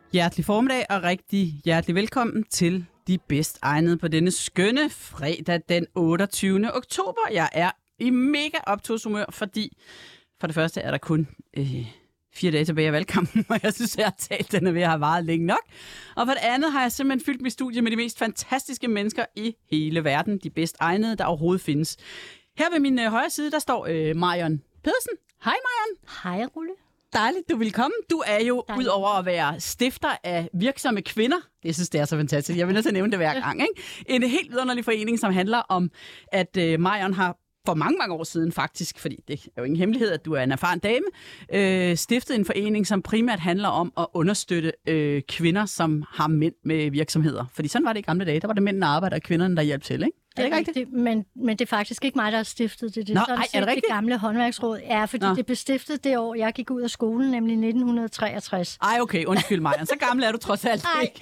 Hjertelig formiddag og rigtig hjertelig velkommen til De Bedst Egnede på denne skønne fredag den 28. oktober. Jeg er i mega optogshumør, fordi for det første er der kun 4 dage tilbage af valgkampen, og jeg synes, at den er ved at have varet længe nok. Og for det andet har jeg simpelthen fyldt mit studie med de mest fantastiske mennesker i hele verden. De bedst egnede, der overhovedet findes. Her ved min højre side, der står Marion Pedersen. Hej Marion. Hej Rulle. Dejligt, du vil komme. Du er jo, udover at være stifter af Virksomme Kvinder, jeg synes, det er så fantastisk, jeg vil nødt til at nævne det hver gang, ikke? En helt vidunderlig forening, som handler om, at Marion har for mange år siden faktisk, fordi det er jo ingen hemmelighed, at du er en erfaren dame, stiftet en forening, som primært handler om at understøtte kvinder, som har mænd med virksomheder. Fordi sådan var det i gamle dage. Der var det mændene, der arbejder, og kvinderne, der hjalp til, ikke? Det er ikke rigtigt? Men det er faktisk ikke mig, der har stiftet det. Det er sådan set det gamle håndværksråd. Ja, fordi det blev stiftet det år, jeg gik ud af skolen, nemlig 1963. Ej, okay. Undskyld mig. Så gammel er du trods alt ikke.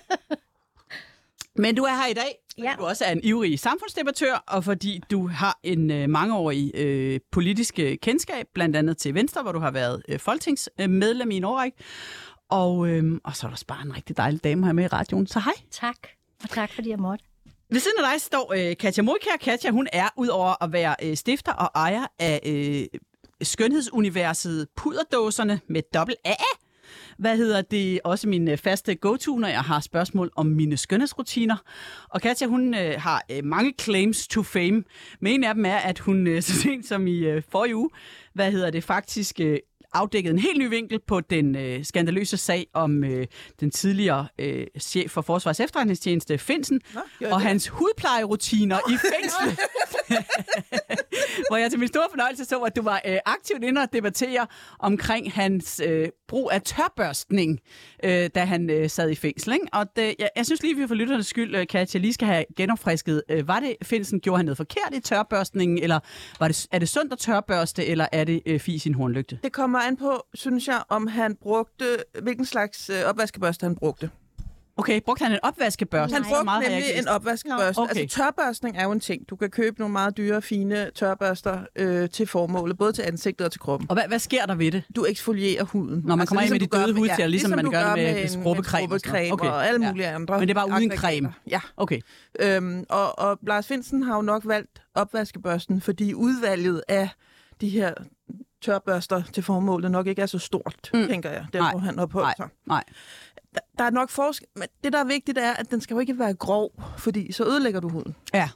Men du er her i dag, fordi du også er en ivrig samfundsdebattør, og fordi du har en mangeårig politisk kendskab, blandt andet til Venstre, hvor du har været folketingsmedlem i en årrække. Og så er der også bare en rigtig dejlig dame her med i radioen. Så hej. Tak, og tak fordi jeg måtte. Ved siden af dig står Katja Modkjær. Katja, hun er udover at være stifter og ejer af skønhedsuniverset Puderdåserne med dobbelt A. Også min faste go-to, når jeg har spørgsmål om mine skønhedsrutiner. Og Katja, hun har mange claims to fame. Men en af dem er, at hun så sent som i forrige uge, faktisk afdækket en helt ny vinkel på den skandaløse sag om den tidligere chef for Forsvarets Efterretningstjeneste, Findsen, og hans hudplejerutiner i fængslet. Hvor jeg til min store fornøjelse så, at du var aktivt inde og debattere omkring hans brug af tørbørstning, da han sad i fængsel. Ikke? Og jeg synes lige, vi for lytternes skyld, Katja, lige skal have genopfrisket. Var det Findsen, gjorde han noget forkert i tørbørstningen, eller er det sundt at tørbørste, eller er det fis i en hornlygte? Det kommer an på, synes jeg, om han brugte, hvilken slags opvaskebørste han brugte. Okay, brugte han en opvaskebørste? Han brugte nemlig en opvaskebørste. Okay. Altså tørbørstning er jo en ting. Du kan købe nogle meget dyre, fine tørbørster til formålet, både til ansigtet og til kroppen. Og hvad sker der ved det? Du eksfolierer huden. Når man kommer ind med de døde hudceller, ligesom man gør med skrubbekrem og alle mulige andre. Men det er bare uden creme? Ja. Okay. Og Lars Findsen har jo nok valgt opvaskebørsten, fordi udvalget af de her tørbørster til formålet nok ikke er så stort, tænker jeg, der hvor han opholder sig. Nej. Der er nok forskel, men det, der er vigtigt, er, at den skal jo ikke være grov, fordi så ødelægger du huden. Ja.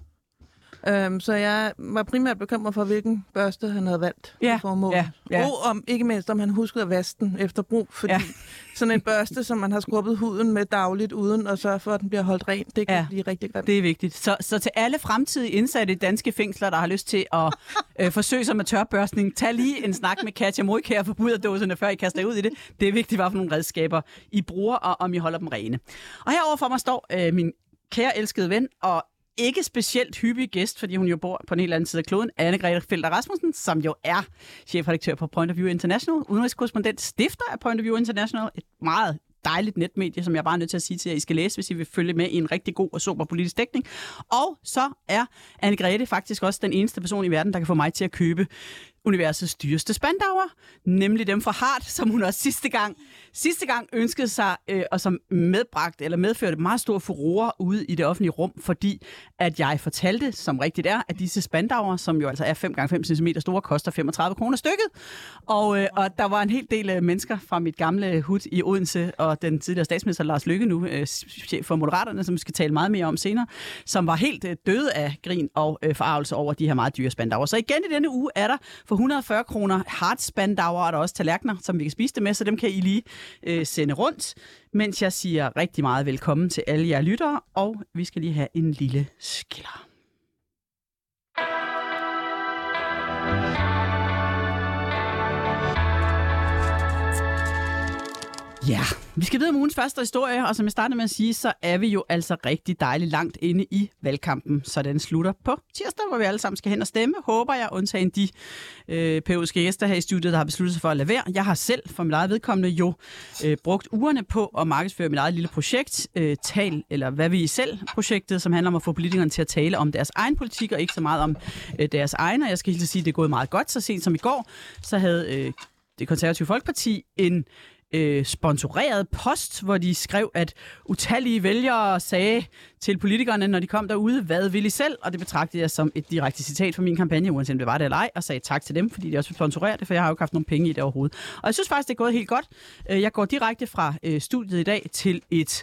Så jeg var primært bekymret for, hvilken børste han havde valgt til formålet. Ja. Og ikke mindst, om han huskede at vaske den efter brug, fordi sådan en børste, som man har skrubbet huden med dagligt, uden at sørge for, at den bliver holdt ren, det kan blive rigtig grimt. Det er vigtigt. Så til alle fremtidige indsatte i danske fængsler, der har lyst til at forsøge sig med tørbørstning, tag lige en snak med Katja Modkjær for Puderdåserne, før I kaster ud i det. Det er vigtigt, hvad for nogle redskaber I bruger, og om I holder dem rene. Og herover for mig står min kære elskede ven, og ikke specielt hyppig gæst, fordi hun jo bor på en helt anden side af kloden, Anne-Grethe Felder Rasmussen, som jo er chefredaktør på Point of View International, udenrigskorrespondent, stifter af Point of View International, et meget dejligt netmedie, som jeg bare er nødt til at sige til jer, I skal læse, hvis I vil følge med i en rigtig god og sober politisk dækning. Og så er Anne-Grethe faktisk også den eneste person i verden, der kan få mig til at købe universets dyreste spandauer, nemlig dem fra Hart, som hun også sidste gang ønskede sig, og som medførte meget stor furore ude i det offentlige rum, fordi at jeg fortalte, som rigtigt er, at disse spandauer, som jo altså er 5x5 cm store, koster 35 kroner stykket. Og der var en hel del mennesker fra mit gamle hud i Odense, og den tidligere statsminister Lars Løkke nu, chef for Moderaterne, som vi skal tale meget mere om senere, som var helt døde af grin og forarvelse over de her meget dyre spandauer. Så igen i denne uge er der for 140 kroner Hart-spandauer, og der er også tallerkener, som vi kan spise det med, så dem kan I lige sende rundt, mens jeg siger rigtig meget velkommen til alle jer lyttere, og vi skal lige have en lille skiller. Ja, vi skal videre med ugens første historie, og som jeg startede med at sige, så er vi jo altså rigtig dejligt langt inde i valgkampen, så den slutter på tirsdag, hvor vi alle sammen skal hen og stemme, håber jeg, undtagen de periodiske gæster her i studiet, der har besluttet sig for at lade være. Jeg har selv for mit eget vedkommende jo brugt ugerne på at markedsføre mit eget lille projekt, hvad vi selv projektet, som handler om at få politikerne til at tale om deres egen politik, og ikke så meget om deres egen, og jeg skal helt sige, at det er gået meget godt, så sent som i går, så havde det Konservative Folkeparti en sponsoreret post, hvor de skrev, at utallige vælgere sagde til politikerne, når de kom derude, hvad vil I selv? Og det betragtede jeg som et direkte citat fra min kampagne, uanset om det var det eller ej, og sagde tak til dem, fordi de også vil sponsorere det, for jeg har jo ikke haft nogen penge i det overhovedet. Og jeg synes faktisk, det er gået helt godt. Jeg går direkte fra studiet i dag til et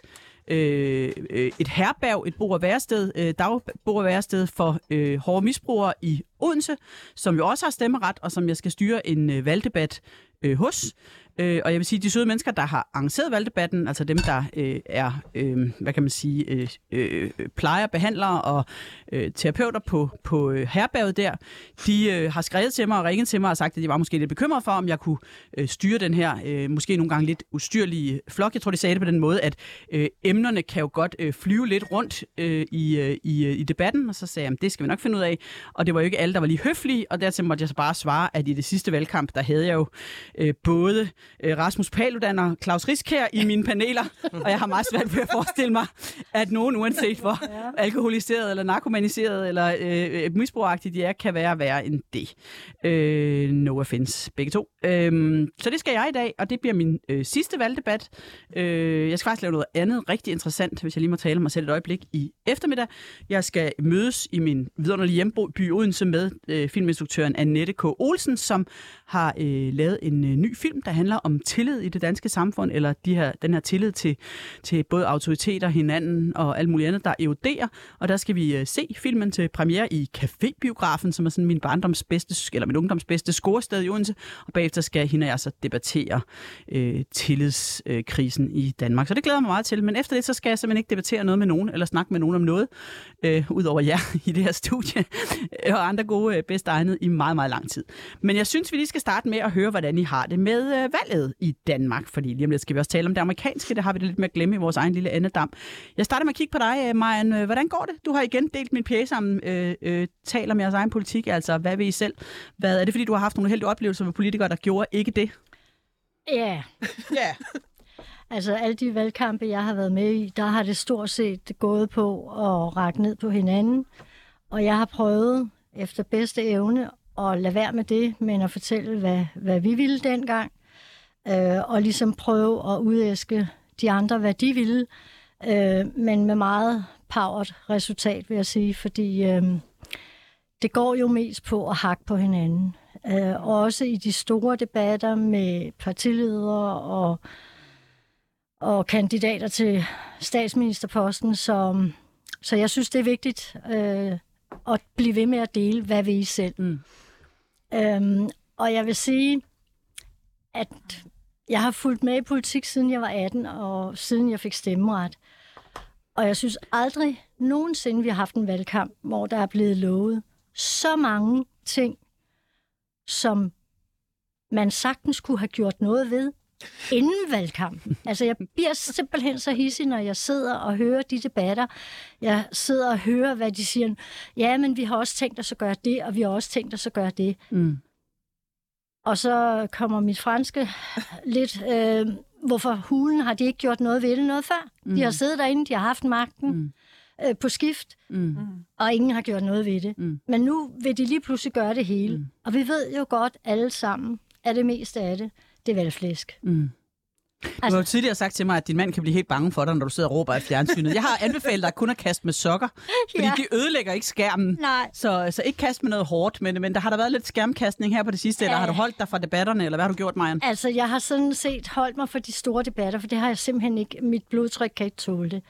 herberg, et bo- og værested, dagbo- og værested for hårde misbrugere i Odense, som jo også har stemmeret, og som jeg skal styre en valgdebat hos. Og jeg vil sige, de søde mennesker, der har arrangeret valgdebatten, altså dem, der er, hvad kan man sige, plejer, behandlere og terapeuter på herberget der, de har skrevet til mig og ringet til mig og sagt, at de var måske lidt bekymrede for, om jeg kunne styre den her, måske nogle gange lidt ustyrlige flok. Jeg tror, de sagde det på den måde, at emnerne kan jo godt flyve lidt rundt i debatten, og så sagde jeg, det skal vi nok finde ud af. Og det var jo ikke alle, der var lige høflige, og dertil måtte jeg så bare svare, at i det sidste valgkamp, der havde jeg jo både Rasmus Paludan og Claus Riskær i mine paneler, og jeg har meget svært ved at forestille mig, at nogen, uanset hvor alkoholiseret eller narkomaniseret eller misbrugagtigt de er, kan være værre end det. No offense, begge to. Så det skal jeg i dag, og det bliver min sidste valgdebat. Jeg skal faktisk lave noget andet rigtig interessant, hvis jeg lige må tale mig selv et øjeblik i eftermiddag. Jeg skal mødes i min vidunderlige hjemby Odense med filminstruktøren Annette K. Olsen, som har lavet en ny film, der handler om tillid i det danske samfund, eller den her tillid til både autoriteter, hinanden og alt muligt andet, der eroderer. Og der skal vi se filmen til premiere i Cafébiografen, som er sådan min ungdoms bedste scorested i Odense. Og bagefter skal hende og jeg så debattere tillidskrisen i Danmark. Så det glæder mig meget til. Men efter det, så skal jeg simpelthen ikke debattere noget med nogen, eller snakke med nogen om noget, udover jer i det her studie, og andre gode bedst egnet i meget, meget lang tid. Men jeg synes, vi lige skal starte med at høre, hvordan I har det med valget i Danmark, fordi lige om lidt skal vi også tale om det amerikanske, det har vi det lidt med at glemme i vores egen lille andedam. Jeg starter med at kigge på dig, Marian. Hvordan går det? Du har igen delt min pjece om taler med jeres egen politik, altså hvad vil I selv? Er det fordi, du har haft nogle heldige oplevelser med politikere, der gjorde ikke det? Ja. Ja. Altså alle de valgkampe, jeg har været med i, der har det stort set gået på at række ned på hinanden, og jeg har prøvet efter bedste evne at lade være med det, men at fortælle, hvad vi ville dengang, og ligesom prøve at udæske de andre, hvad de ville, men med meget powert resultat, vil jeg sige, fordi det går jo mest på at hakke på hinanden. Også i de store debatter med partiledere og kandidater til statsministerposten, så jeg synes, det er vigtigt at blive ved med at dele, hvad vil I selv. Og jeg vil sige, at jeg har fulgt med i politik, siden jeg var 18, og siden jeg fik stemmeret. Og jeg synes aldrig nogensinde, vi har haft en valgkamp, hvor der er blevet lovet så mange ting, som man sagtens kunne have gjort noget ved inden valgkampen. Altså, jeg bliver simpelthen så hidsig, når jeg sidder og hører de debatter. Jeg sidder og hører, hvad de siger. Ja, men vi har også tænkt os at gøre det, og vi har også tænkt os at gøre det. Og så kommer mit franske lidt... hvorfor hulen har de ikke gjort noget ved det noget før? De har siddet derinde, de har haft magten på skift, og ingen har gjort noget ved det. Men nu vil de lige pludselig gøre det hele. Og vi ved jo godt alle sammen, at det meste af det, det er valgflæsk. Du har jo tidligere sagt til mig, at din mand kan blive helt bange for dig, når du sidder og råber af fjernsynet. Jeg har anbefalet dig kun at kaste med sokker, fordi de ødelægger ikke skærmen. Så ikke kaste med noget hårdt, men der har der været lidt skærmkastning her på det sidste, eller har du holdt dig fra debatterne, eller hvad har du gjort, Marian? Altså, jeg har sådan set holdt mig for de store debatter, for det har jeg simpelthen ikke. Mit blodtryk kan ikke tåle det.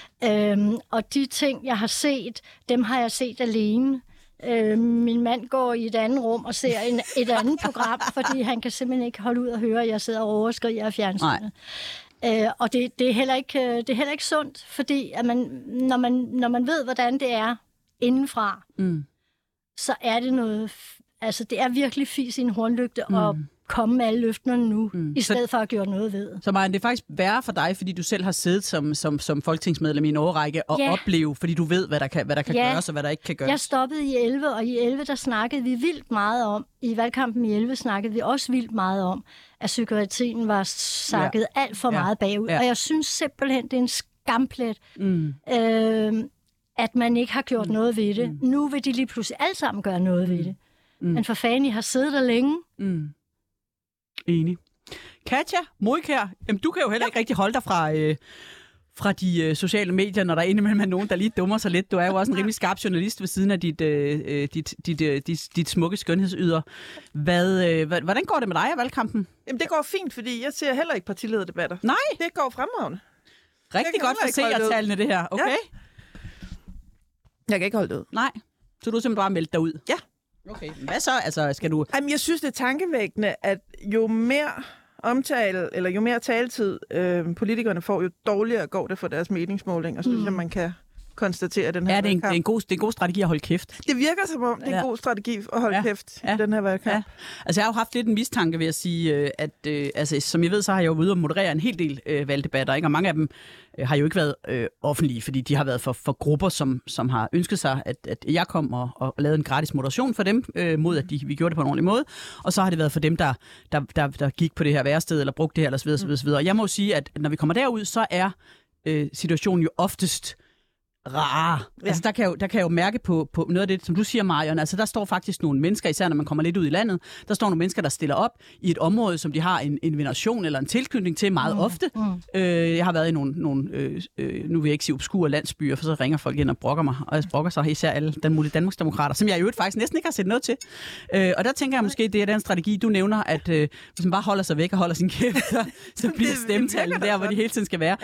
Og de ting, jeg har set, dem har jeg set alene. Min mand går i et andet rum og ser et andet program, fordi han kan simpelthen ikke holde ud og høre, at jeg sidder og overskrider af fjernsynet. Og det er heller ikke sundt, fordi at når man ved, hvordan det er indenfra, så er det noget... Altså, det er virkelig fis i en hornlygte at komme med alle løfterne nu, i stedet for at gøre noget ved. Så Marian, det er faktisk værre for dig, fordi du selv har siddet som folketingsmedlem i en årrække og opleve, fordi du ved, hvad der kan gøres og hvad der ikke kan gøres. Jeg stoppede i 11, og i 11 der snakkede vi vildt meget om, i valgkampen i 11 snakkede vi også vildt meget om, at psykiatrien var sakket alt for meget bagud. Og jeg synes simpelthen, det er en skamplet, at man ikke har gjort noget ved det. Nu vil de lige pludselig alle sammen gøre noget ved det. Men for fanden, I har siddet der længe. Enig. Katja Moikær, du kan jo heller ikke rigtig holde dig fra de sociale medier, når der indimellem er nogen, der lige dummer sig lidt. Du er jo også en rimelig skarp journalist ved siden af dit smukke skønhedsyder. Hvordan går det med dig i valgkampen? Jamen, det går fint, fordi jeg ser heller ikke partilederdebatter. Nej. Det går fremragende. Rigtig godt for seertallene, det her. Okay. Ja. Jeg kan ikke holde det ud. Nej. Så du simpelthen bare meldt dig ud? Ja. Okay. Hvad så? Altså, skal du... Jamen, jeg synes, det er tankevækkende, at jo mere omtale, eller jo mere taletid politikerne får, jo dårligere går det for deres meningsmåling. Og så synes jeg, man kan konstatere den her valgkamp. Det er en god strategi at holde kæft. Det virker som om, det er en god strategi at holde kæft i den her valgkamp. Ja. Altså, jeg har jo haft lidt en mistanke ved at sige, at som jeg ved, så har jeg jo ude og moderere en hel del valgdebatter, ikke? Og mange af dem har jo ikke været offentlige, fordi de har været for grupper, som har ønsket sig, at jeg kom og lavede en gratis moderation for dem, mod at vi gjorde det på en ordentlig måde. Og så har det været for dem, der gik på det her værested, eller brugte det her, eller så videre. Og jeg må jo sige, at når vi kommer derud, så er situationen jo oftest rare. Ja. Altså, der kan jeg jo mærke på noget af det, som du siger, Marion. Altså, der står faktisk nogle mennesker, især når man kommer lidt ud i landet, der står nogle mennesker, der stiller op i et område, som de har en veneration eller en tilknytning til meget ofte. Jeg har været i nogle nu vil jeg ikke sige obskure landsbyer, for så ringer folk ind og brokker mig, og jeg brokker sig især alle den mulige Danmarksdemokrater, som jeg i øvrigt faktisk næsten ikke har set noget til. Og der tænker jeg måske, det er den strategi, du nævner, at hvis man bare holder sig væk og holder sin kæft, så bliver stemmetallet der, hvor de hele tiden skal være.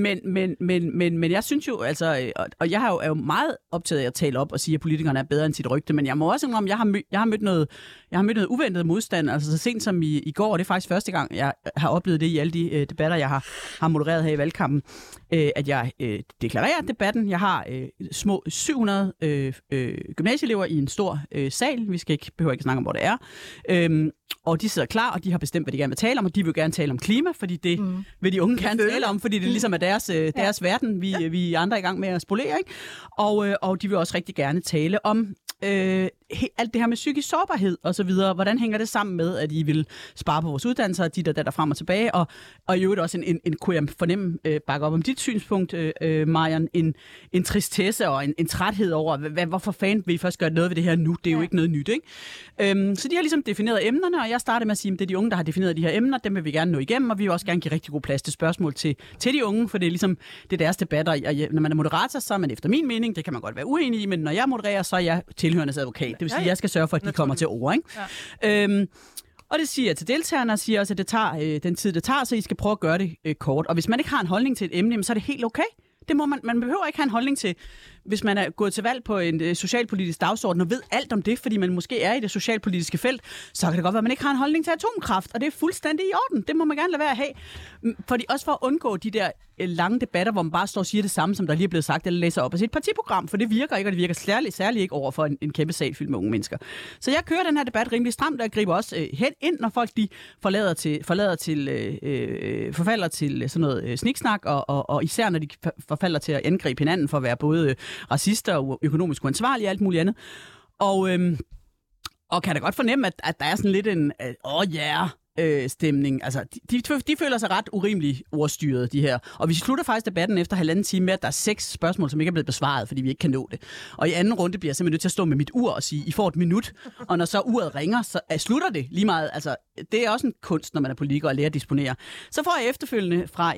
Men jeg synes jo, altså... Og jeg er jo meget optaget af at tale op og sige, at politikerne er bedre end sit rygte, men jeg må også indrømme, jeg har mødt noget uventet modstand, altså så sent som i går, og det er faktisk første gang, jeg har oplevet det i alle de debatter, jeg har modereret her i valgkampen, at jeg deklarerer debatten. Jeg har små 700 gymnasieelever i en stor sal, behøver ikke snakke om, hvor det er, og de sidder klar, og de har bestemt, hvad de gerne vil tale om, og de vil gerne tale om klima, fordi det vil de unge gerne tale om, fordi det ligesom er deres verden, vi andre er i gang med at spolere, ikke? Og de vil også rigtig gerne tale om alt det her med psykisk sårbarhed og så videre. Hvordan hænger det sammen med, at I vil spare på vores uddannelser, dit og der frem og tilbage, og i øvrigt også kunne jeg fornemme, bakke op om dit synspunkt, Marion, en tristesse og en træthed over, hvorfor fanden vil I først gøre noget ved det her nu? Det er jo ikke noget nyt, ikke? Så de har ligesom defineret emnerne, og jeg startede med at sige, at det er de unge, der har defineret de her emner, dem vil vi gerne nå igennem, og vi vil også gerne give rigtig god plads til spørgsmål til de unge, for det er ligesom det er deres debatter, og når man er moderator, så er man efter min mening, det kan man godt være uenig i, men når jeg modererer, så er jeg tilhørendes advokat. Det vil sige, at jeg skal sørge for, at de kommer til ord, ikke? Ja. Og det siger jeg til deltagerne, og siger også, at det tager den tid, det tager, så I skal prøve at gøre det kort. Og hvis man ikke har en holdning til et emne, så er det helt okay. Det må man behøver ikke have en holdning til, hvis man er gået til valg på en socialpolitisk dagsorden og ved alt om det, fordi man måske er i det socialpolitiske felt, så kan det godt være, at man ikke har en holdning til atomkraft, og det er fuldstændig i orden. Det må man gerne lade være at have. Fordi også for at undgå de der lange debatter, hvor man bare står og siger det samme, som der lige er blevet sagt, eller læser op af sit partiprogram, for det virker ikke, og det virker særligt ikke over for en kæmpe sal fyldt med unge mennesker. Så jeg kører den her debat rimelig stramt, og jeg griber også hen ind, når folk de forfalder til sådan noget sniksnak, og især når de forfalder til at angribe hinanden for at være både racister og økonomisk uansvarlige og alt muligt andet. Og kan da godt fornemme, at der er sådan lidt en stemning. Altså, de føler sig ret urimeligt ordstyret, de her. Og vi slutter faktisk debatten efter 1,5 time med, at der er 6 spørgsmål, som ikke er blevet besvaret, fordi vi ikke kan nå det. Og i anden runde bliver jeg simpelthen nødt til at stå med mit ur og sige, I får 1 minut. Og når så uret ringer, så slutter det lige meget. Altså, det er også en kunst, når man er politiker og lærer at disponere. Så får jeg efterfølgende fra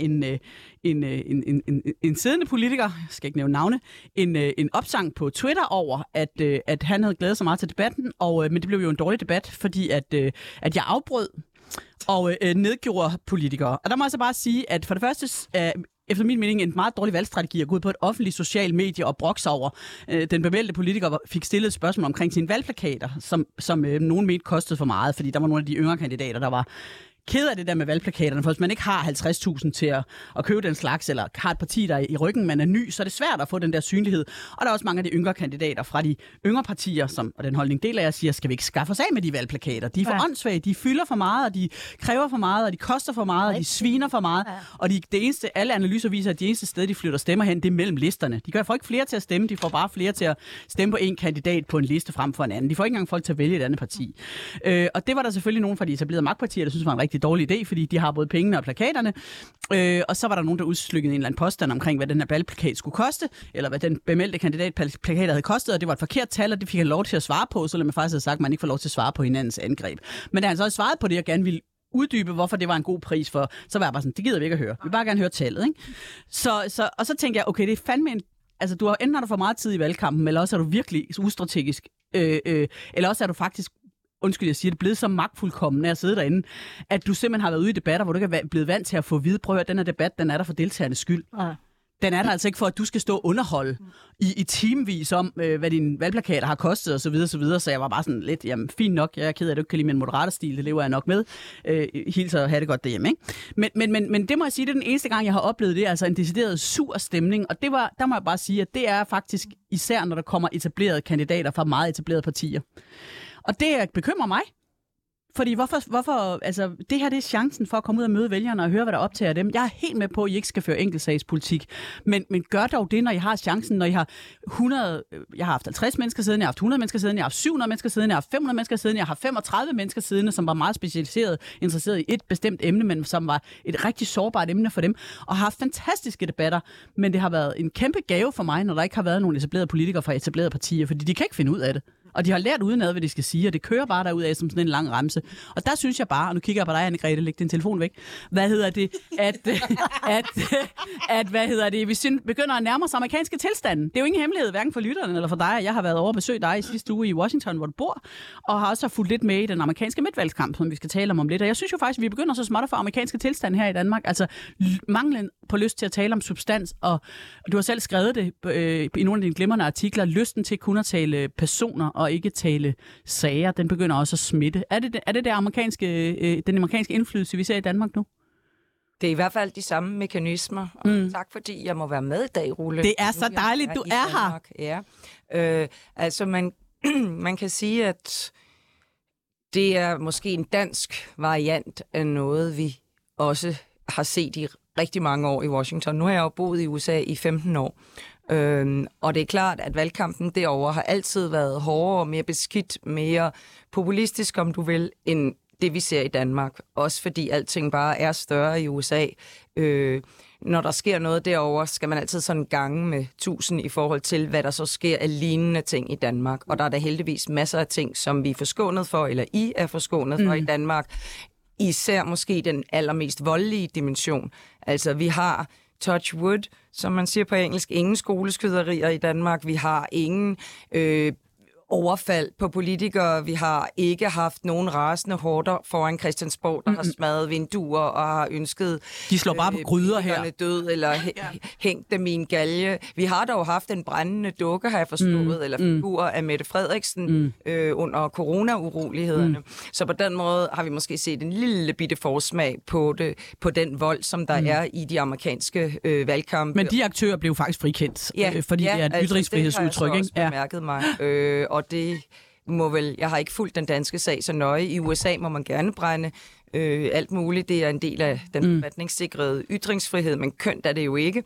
en siddende politiker, jeg skal ikke nævne navne, en opsang på Twitter over, at han havde glædet sig meget til debatten, men det blev jo en dårlig debat, fordi at jeg afbrød og nedgjorde politikere. Og der må jeg så bare sige, at for det første, efter min mening, en meget dårlig valgstrategi at gå ud på et offentligt socialt medie og brokse over. Den bemeldte politiker fik stillet et spørgsmål omkring sine valgplakater, som nogen mente kostede for meget, fordi der var nogle af de yngre kandidater, der var ked af det der med valgplakaterne, for hvis man ikke har 50.000 til at købe den slags, eller har et parti, der er i ryggen, man er ny, så er det svært at få den der synlighed. Og der er også mange af de yngre kandidater fra de yngre partier, og den holdning deler jeg, siger, skal vi ikke skaffe os af med de valgplakater? De er for åndssvage, de fylder for meget, og de kræver for meget, og de koster for meget, og de sviner for meget. Og det eneste, alle analyser viser, at de eneste sted, de flytter stemmer hen, det er mellem listerne. De får ikke flere til at stemme, de får bare flere til at stemme på en kandidat på en liste frem for en anden. De får ikke engang folk til at vælge et andet parti. Og det var der selvfølgelig nogen fra de etablerede magtpartier, der synes var en rigtig dårlig idé, fordi de har både pengene og plakaterne. Og så var der nogen, der udslykkede en eller anden påstand omkring, hvad den her valgplakat skulle koste, eller hvad den bemeldte kandidatplakater havde kostet, og det var et forkert tal, og det fik han lov til at svare på, så man faktisk have sagt, at man ikke får lov til at svare på hinandens angreb. Men da han så havde svaret på det, og gerne ville uddybe, hvorfor det var en god pris for, så var jeg bare sådan, det gider vi ikke at høre. Vi vil bare gerne høre tallet, ikke? Og så tænkte jeg, okay, det er fandme en... Altså, enten har du for meget tid i valgkampen, eller også er du virkelig ustrategisk, eller også er du faktisk, undskyld, jeg siger det, blevet så magtfuldkommen af at sidde derinde, at du simpelthen har været ude i debatter, hvor du ikke er blevet vant til at få at vide, prøv at høre, den her debat, den er der for deltagernes skyld. Ja. Den er der altså ikke for, at du skal stå og underholde i timevis om, hvad dine valgplakater har kostet osv. Så jeg var bare sådan lidt, jamen fint nok, jeg er ked af, at du ikke kan lide min moderatorstil, det lever jeg nok med. Hilser og have det godt derhjemme, ikke? Men det må jeg sige, det er den eneste gang, jeg har oplevet det, altså en decideret sur stemning, og der må jeg bare sige, at det er faktisk især, når der kommer etablerede kandidater fra meget etablerede partier. Og det bekymrer mig. Fordi hvorfor, altså det her det er chancen for at komme ud og møde vælgerne og høre, hvad der optager dem. Jeg er helt med på, at I ikke skal føre enkeltsagspolitik, men gør dog det, når I har chancen, når I har 100, jeg har haft 50 mennesker siden, jeg har haft 100 mennesker siden, jeg har haft 700 mennesker siden, jeg har haft 500 mennesker siden, jeg har 35 mennesker siden, som var meget specialiseret, interesseret i et bestemt emne, men som var et rigtig sårbart emne for dem, og har haft fantastiske debatter, men det har været en kæmpe gave for mig, når der ikke har været nogen etablerede politikere fra etablerede partier, fordi de kan ikke finde ud af det. Og de har lært udenad, hvad de skal sige, og det kører bare derudad som sådan en lang remse. Og der synes jeg bare, og nu kigger jeg på dig, Anne-Grethe, læg din telefon væk. Vi begynder at nærme os amerikanske tilstanden. Det er jo ingen hemmelighed, hverken for lytterne eller for dig. Jeg har været over at besøge dig i sidste uge i Washington, hvor du bor, og har også fulgt lidt med i den amerikanske midtvalgskamp, som vi skal tale om lidt. Og jeg synes jo faktisk, at vi begynder så småt at få amerikanske tilstand her i Danmark. Altså manglen på lyst til at tale om substans, og du har selv skrevet det i nogle af dine glimrende artikler, lysten til kun at tale personer og ikke tale sager, den begynder også at smitte. Er det den amerikanske indflydelse, vi ser i Danmark nu? Det er i hvert fald de samme mekanismer. Og tak fordi jeg må være med i dag, Rulle. Det er så dejligt, du er her. Ja. Altså man kan sige, at det er måske en dansk variant af noget, vi også har set i rigtig mange år i Washington. Nu har jeg jo boet i USA i 15 år. Og det er klart, at valgkampen derovre har altid været hårdere, mere beskidt, mere populistisk, om du vil, end det vi ser i Danmark. Også fordi alting bare er større i USA. Når der sker noget derovre, skal man altid sådan gange med 1000 i forhold til, hvad der så sker af lignende ting i Danmark. Og der er der heldigvis masser af ting, som vi er forskånet for, eller I er forskånet for i Danmark. Især måske den allermest voldelige dimension. Altså vi har touch wood, som man siger på engelsk, ingen skoleskyderier i Danmark. Vi har ingen overfald på politikere. Vi har ikke haft nogen rasende horder foran Christiansborg, der har smadret vinduer og har ønsket... De slår bare på gryder her. ...død eller hængt dem i en galge. Vi har dog haft en brændende dukke, har jeg forstået, eller figur af Mette Frederiksen under corona-urolighederne. Så på den måde har vi måske set en lille bitte forsmag på den vold, som der er i de amerikanske valgkampe. Men de aktører blev faktisk frikendt, fordi det er et ytringsfrihedsudtryk. Det har jeg også bemærket mig. Og det må vel... Jeg har ikke fulgt den danske sag så nøje. I USA må man gerne brænde alt muligt. Det er en del af den forfatningssikrede ytringsfrihed, men kønt er det jo ikke.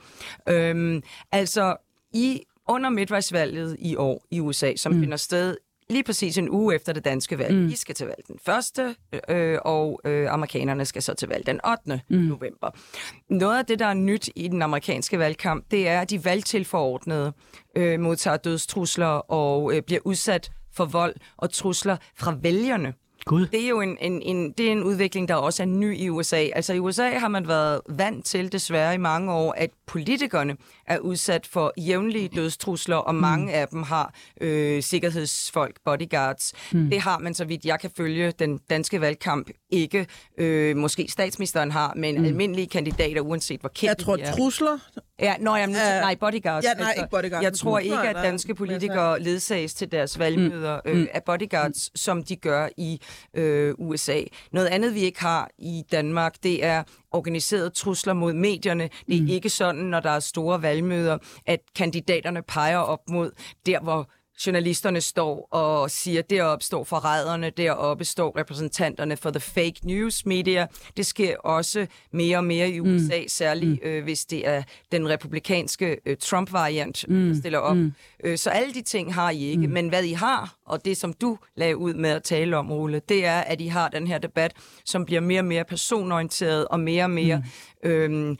Altså, under midtvejsvalget i år i USA, som finder sted lige præcis en uge efter det danske valg. I skal til valg den 1., og amerikanerne skal så til valg den 8. november. Noget af det, der er nyt i den amerikanske valgkamp, det er, at de valgtilforordnede modtager dødstrusler og bliver udsat for vold og trusler fra vælgerne. God. Det er jo en udvikling, der også er ny i USA. Altså i USA har man været vant til, desværre i mange år, at politikerne er udsat for jævnlige dødstrusler, og mange af dem har sikkerhedsfolk, bodyguards. Det har man, så vidt jeg kan følge, den danske valgkamp ikke. Måske statsministeren har, men almindelige kandidater, uanset hvor kendt de er. Jeg tror, trusler... Ja, nej, bodyguards. Ja, nej, ikke bodyguards. Jeg tror ikke, at danske politikere ledsages til deres valgmøder af bodyguards, som de gør i USA. Noget andet, vi ikke har i Danmark, det er organiserede trusler mod medierne. Det er ikke sådan, når der er store valgmøder, at kandidaterne peger op mod der, hvor journalisterne står og siger, deroppe står forræderne, deroppe står repræsentanterne for the fake news media. Det sker også mere og mere i USA, særligt hvis det er den republikanske Trump-variant, der stiller op. Så alle de ting har I ikke. Men hvad I har, og det som du lagde ud med at tale om, Ole, det er, at I har den her debat, som bliver mere og mere personorienteret og mere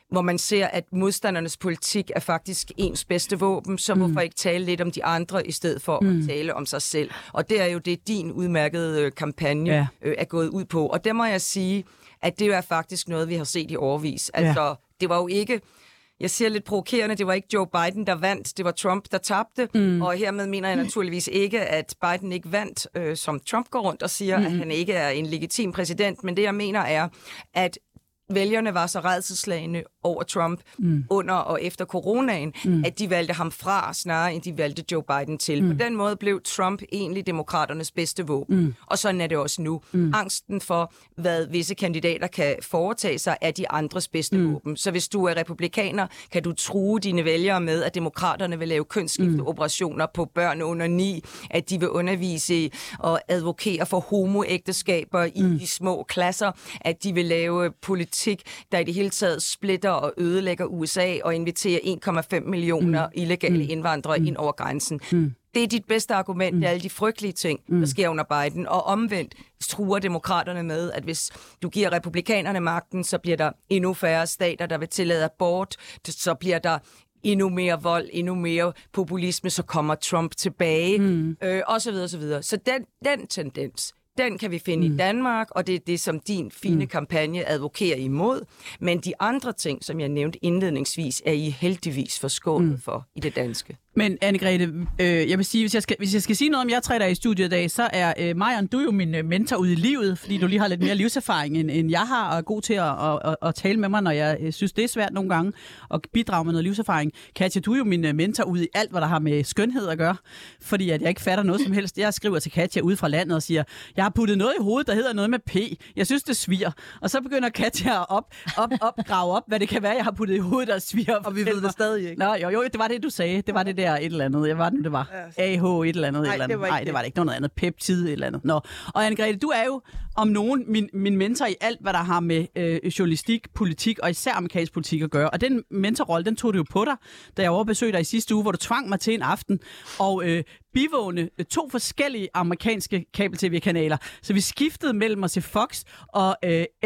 hvor man ser, at modstandernes politik er faktisk ens bedste våben, så hvorfor ikke tale lidt om de andre, i stedet for at tale om sig selv. Og det er jo det, din udmærkede kampagne er gået ud på. Og der må jeg sige, at det er faktisk noget, vi har set i årevis. Altså, det var jo ikke... Jeg siger lidt provokerende, det var ikke Joe Biden, der vandt, det var Trump, der tabte. Og hermed mener jeg naturligvis ikke, at Biden ikke vandt, som Trump går rundt og siger, at han ikke er en legitim præsident. Men det, jeg mener, er, at vælgerne var så rædselsslagne over Trump under og efter coronaen, at de valgte ham fra, snarere end de valgte Joe Biden til. På den måde blev Trump egentlig demokraternes bedste våben. Og sådan er det også nu. Angsten for, hvad visse kandidater kan foretage sig, er de andres bedste våben. Så hvis du er republikaner, kan du true dine vælgere med, at demokraterne vil lave kønsskifteoperationer på børn under 9, at de vil undervise og advokere for homoægteskaber i de små klasser, at de vil lave politik, der i det hele taget splitter og ødelægger USA og inviterer 1,5 millioner illegale indvandrere ind over grænsen. Det er dit bedste argument, det er alle de frygtelige ting, der sker under Biden. Og omvendt truer demokraterne med, at hvis du giver republikanerne magten, så bliver der endnu færre stater, der vil tillade abort, så bliver der endnu mere vold, endnu mere populisme, så kommer Trump tilbage, og så videre, så videre. Så den tendens, den kan vi finde i Danmark, og det er det, som din fine kampagne advokerer imod. Men de andre ting, som jeg nævnte indledningsvis, er I heldigvis forskånet for i det danske. Men Anne-Grethe, jeg vil sige, hvis jeg skal sige noget om jer 3 dage i studiet i dag, så er Marion, du er jo min mentor ude i livet, fordi du lige har lidt mere livserfaring, end jeg har, og er god til at tale med mig, når jeg synes, det er svært nogle gange, at bidrage med noget livserfaring. Katja, du er jo min mentor ude i alt, hvad der har med skønhed at gøre, fordi at jeg ikke fatter noget som helst. Jeg skriver til Katja ude fra landet og siger, jeg har puttet noget i hovedet, der hedder noget med P. Jeg synes, det sviger. Og så begynder Katja at grave op, hvad det kan være, jeg har puttet i hovedet, der sviger. Og vi ved det stadig ikke. Nå, jo, det var det, du sagde. Det var det der et eller andet. Jeg var det var. AH et eller andet. Nej, det var det ikke. Noget andet. Peptid et eller andet. Nå. Og Anne-Grethe, du er jo om nogen min mentor i alt, hvad der har med journalistik, politik og især amerikansk politik at gøre. Og den mentorrolle, den tog du jo på dig, da jeg overbesøgte dig i sidste uge, hvor du tvang mig til en aften og bivåne 2 forskellige amerikanske kabel-tv-kanaler. Så vi skiftede mellem at se Fox og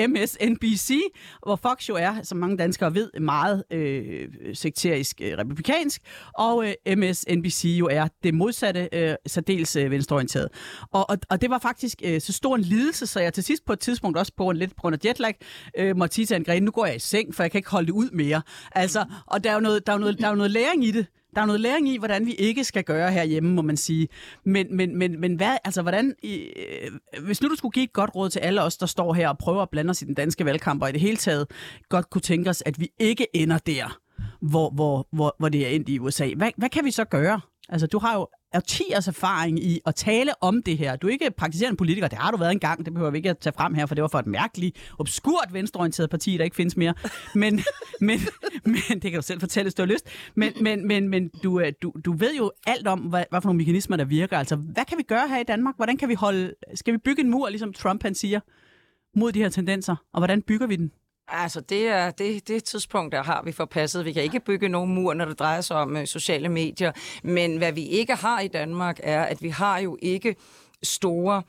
MSNBC, hvor Fox jo er, som mange danskere ved, meget sekterisk republikansk, og MSNBC jo er det modsatte, særdeles venstreorienteret. Og det var faktisk så stor en lidelse, så jeg til sidst på et tidspunkt, også på grund af jetlag, måtte sige til Anne-Grethe, nu går jeg i seng, for jeg kan ikke holde det ud mere. Altså, og der er jo noget læring i det. Der er noget læring i, hvordan vi ikke skal gøre herhjemme, må man sige. Men hvad, altså hvordan, hvis nu du skulle give et godt råd til alle os, der står her og prøver at blande os i den danske valgkamp, og i det hele taget godt kunne tænke os, at vi ikke ender der, hvor det er endt i USA. Hvad kan vi så gøre? Altså, du har jo 10 års erfaring i at tale om det her. Du er ikke praktiserende politiker, det har du været engang, det behøver vi ikke at tage frem her, for det var for et mærkeligt, obskurt venstreorienteret parti, der ikke findes mere. Men det kan du selv fortælle, hvis du har lyst. Men du ved jo alt om, hvad for nogle mekanismer, der virker. Altså, hvad kan vi gøre her i Danmark? Hvordan kan vi skal vi bygge en mur, ligesom Trump han siger, mod de her tendenser? Og hvordan bygger vi den? Altså, det tidspunkt, der har vi forpasset. Vi kan ikke bygge nogen mur, når det drejer sig om sociale medier. Men hvad vi ikke har i Danmark, er, at vi har jo ikke store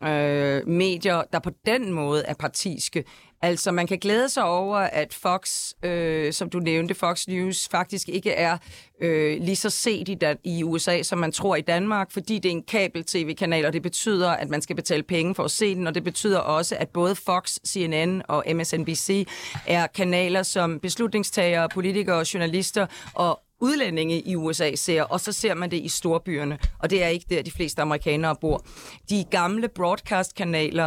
medier, der på den måde er partiske. Altså, man kan glæde sig over, at Fox, som du nævnte, Fox News, faktisk ikke er lige så set i USA, som man tror i Danmark, fordi det er en kabel-tv-kanal, og det betyder, at man skal betale penge for at se den, og det betyder også, at både Fox, CNN og MSNBC er kanaler, som beslutningstagere, politikere og journalister og udlændinge i USA ser, og så ser man det i storbyerne, og det er ikke der, de fleste amerikanere bor. De gamle broadcast-kanaler,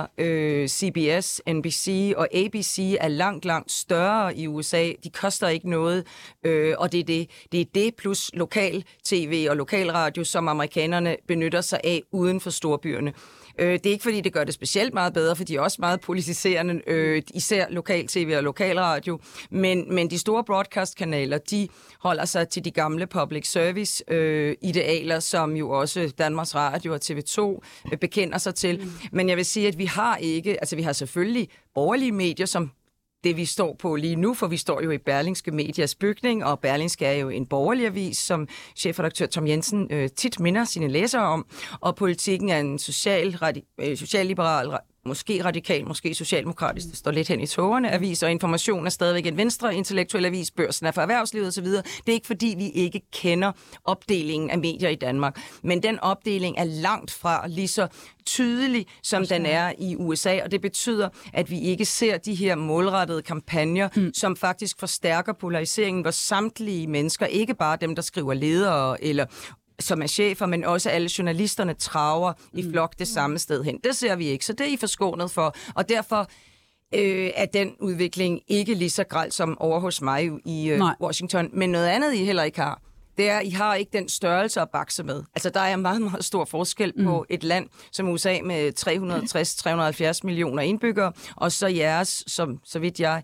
CBS, NBC og ABC, er langt større i USA. De koster ikke noget, og det er det plus lokal-tv og lokalradio, som amerikanerne benytter sig af uden for storbyerne. Det er ikke, fordi det gør det specielt meget bedre, for de er også meget politiserende, især lokal-tv og lokalradio. Men de store broadcast-kanaler, de holder sig til de gamle public service-idealer, som jo også Danmarks Radio og TV2 bekender sig til. Men jeg vil sige, at vi har selvfølgelig borgerlige medier, som det, vi står på lige nu, for vi står jo i Berlingske Medias bygning, og Berlingske er jo en borgerlig avis, som chefredaktør Tom Jensen tit minder sine læsere om, og Politikken er en socialliberal måske radikal, måske socialdemokratisk, det står lidt hen i tågerne, avis, og Information er stadigvæk en venstre intellektuel avis, Børsen er for erhvervslivet osv. Det er ikke fordi, vi ikke kender opdelingen af medier i Danmark, men den opdeling er langt fra lige så tydelig, som den er i USA, og det betyder, at vi ikke ser de her målrettede kampagner, som faktisk forstærker polariseringen, hvor samtlige mennesker, ikke bare dem, der skriver ledere eller som er chefer, men også alle journalisterne traver i flok det samme sted hen. Det ser vi ikke, så det er I forskånet for, og derfor er den udvikling ikke lige så grel som over hos mig i Washington, men noget andet, I heller ikke har. Det er, I har ikke den størrelse at bakse med. Altså, der er meget, meget stor forskel på et land som USA med 360-370 millioner indbyggere, og så jeres, som så vidt jeg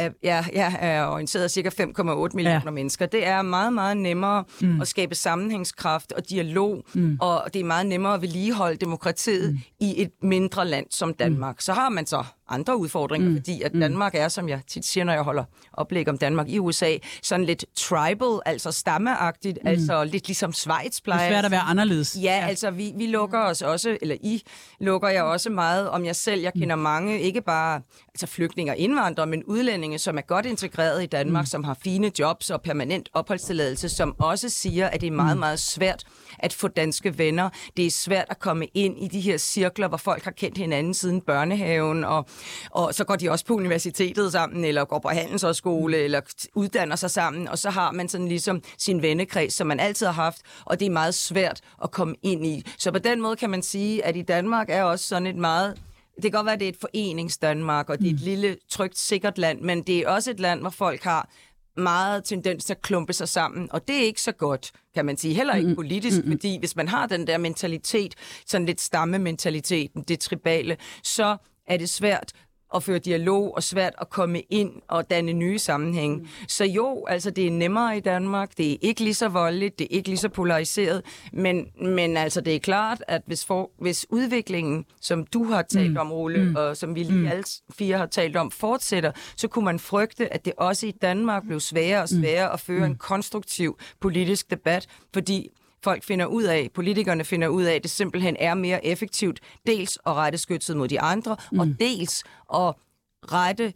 er orienteret, cirka 5,8 millioner mennesker. Det er meget, meget nemmere at skabe sammenhængskraft og dialog, og det er meget nemmere at vedligeholde demokratiet i et mindre land som Danmark. Så har man så andre udfordringer, fordi at Danmark er, som jeg tit siger, når jeg holder oplæg om Danmark i USA, sådan lidt tribal, altså stammeagtigt, altså lidt ligesom Schweiz plejer. Det er svært at være anderledes. Ja, altså vi lukker os også, eller I lukker jeg også meget om jer selv. Jeg kender mange, ikke bare altså flygtninge og indvandrere, men udlændinge, som er godt integreret i Danmark, som har fine jobs og permanent opholdstilladelse, som også siger, at det er meget, meget svært at få danske venner. Det er svært at komme ind i de her cirkler, hvor folk har kendt hinanden siden børnehaven, og så går de også på universitetet sammen, eller går på handelshøjskole, eller uddanner sig sammen, og så har man sådan ligesom sin vennekreds, som man altid har haft, og det er meget svært at komme ind i. Så på den måde kan man sige, at i Danmark er også sådan et meget... Det kan godt være, at det er et foreningsdanmark, og det er et lille, trygt, sikkert land, men det er også et land, hvor folk har meget tendens til at klumpe sig sammen, og det er ikke så godt, kan man sige. Heller ikke politisk, fordi hvis man har den der mentalitet, sådan lidt stammementaliteten, det tribale, så er det svært at føre dialog og svært at komme ind og danne nye sammenhænge. Så jo, altså det er nemmere i Danmark, det er ikke lige så voldeligt, det er ikke lige så polariseret, men altså det er klart, at hvis udviklingen, som du har talt om, Ole, og som vi lige alle fire har talt om, fortsætter, så kunne man frygte, at det også i Danmark blev sværere og sværere at føre en konstruktiv politisk debat, fordi politikerne finder ud af, at det simpelthen er mere effektivt, dels at rette skytset mod de andre, og dels at rette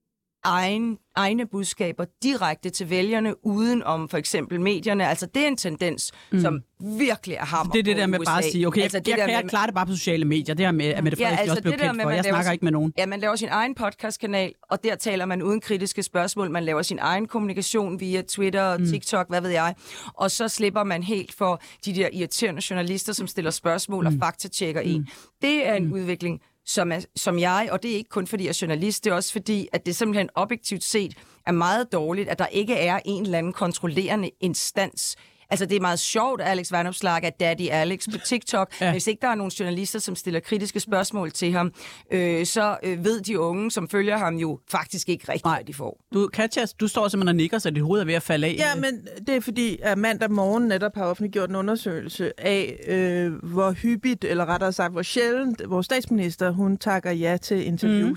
egne budskaber direkte til vælgerne, uden om for eksempel medierne. Altså, det er en tendens, som virkelig er hammer. Det er det der med bare at sige, okay, altså, jeg klarer det bare på sociale medier. Det her med, at Mette Frederiksen også blev kendt for. Jeg snakker ikke med nogen. Ja, man laver sin egen podcastkanal, og der taler man uden kritiske spørgsmål. Man laver sin egen kommunikation via Twitter, TikTok, hvad ved jeg. Og så slipper man helt for de der irriterende journalister, som stiller spørgsmål og faktatjekker en. Det er en udvikling, som jeg, og det er ikke kun fordi jeg er journalist, det er også fordi, at det simpelthen objektivt set er meget dårligt, at der ikke er en eller anden kontrollerende instans. Altså, det er meget sjovt, at Alex Vanopslagh er Daddy Alex på TikTok. Men hvis ikke der er nogen journalister, som stiller kritiske spørgsmål til ham, så ved de unge, som følger ham, jo faktisk ikke rigtigt, hvad de får. Katja, du står simpelthen og nikker, så dit hoved er ved at falde af. Ja, men det er fordi, at mandag morgen netop har offentliggjort en undersøgelse af, hvor hyppigt, eller rettere sagt, hvor sjældent vores statsminister, hun takker ja til interviews.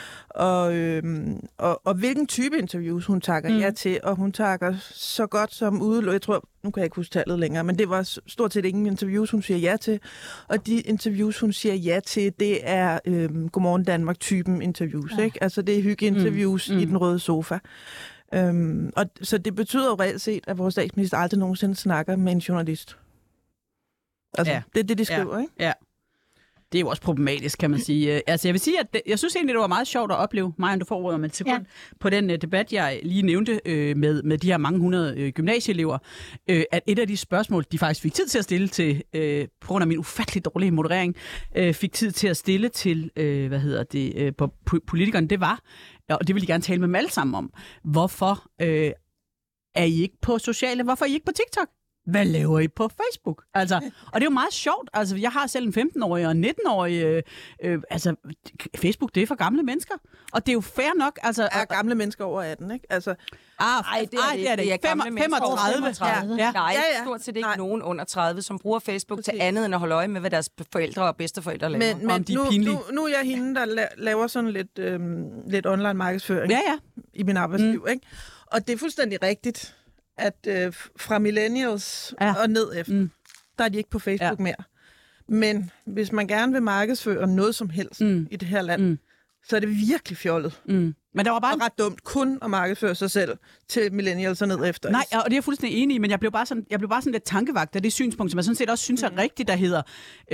Og hvilken type interviews hun takker ja til, og hun takker så godt som udelukkende, jeg tror, nu kan jeg ikke huske tallet længere, men det var stort set ingen interviews, hun siger ja til, og de interviews, hun siger ja til, det er Godmorgen Danmark-typen interviews, ikke? Altså det er hyggeinterviews i den røde sofa. Og så det betyder jo reelt set, at vores statsminister aldrig nogensinde snakker med en journalist. Altså, det er det, de skriver, ikke? Ja. Det er jo også problematisk, kan man sige. Altså, jeg vil sige, at jeg synes egentlig, det var meget sjovt at opleve, Maja, du får ordet om et sekund, på den debat, jeg lige nævnte med de her mange hundrede gymnasieelever, at et af de spørgsmål, de faktisk fik tid til at stille til, på grund af min ufattelig dårlige moderering, fik tid til at stille til, på politikerne, det var, og det vil jeg gerne tale med dem alle sammen om, hvorfor er I ikke på sociale, hvorfor er I ikke på TikTok? Hvad laver I på Facebook? Altså, og det er jo meget sjovt. Altså, jeg har selv en 15-årig og en 19-årig. Altså, Facebook, det er for gamle mennesker. Og det er jo fair nok. Altså, er gamle mennesker over 18, ikke? Altså, nej, det er det ikke. 35. Ja. Nej, stort set ikke nogen under 30, som bruger Facebook til andet end at holde øje med, hvad deres forældre og bedsteforældre laver. Men nu er jeg hende, der laver sådan lidt online markedsføring i min arbejdsliv, ikke? Og det er fuldstændig rigtigt, at fra millennials og ned efter, der er de ikke på Facebook mere. Men hvis man gerne vil markedsføre noget som helst i det her land, så er det virkelig fjollet. Men der var bare ret dumt kun at markedsføre sig selv til millennials og ned efter. Nej, og det er jeg fuldstændig enig i, men jeg blev bare sådan lidt tankevagt af det synspunkt, som jeg sådan set også synes er rigtigt, der hedder,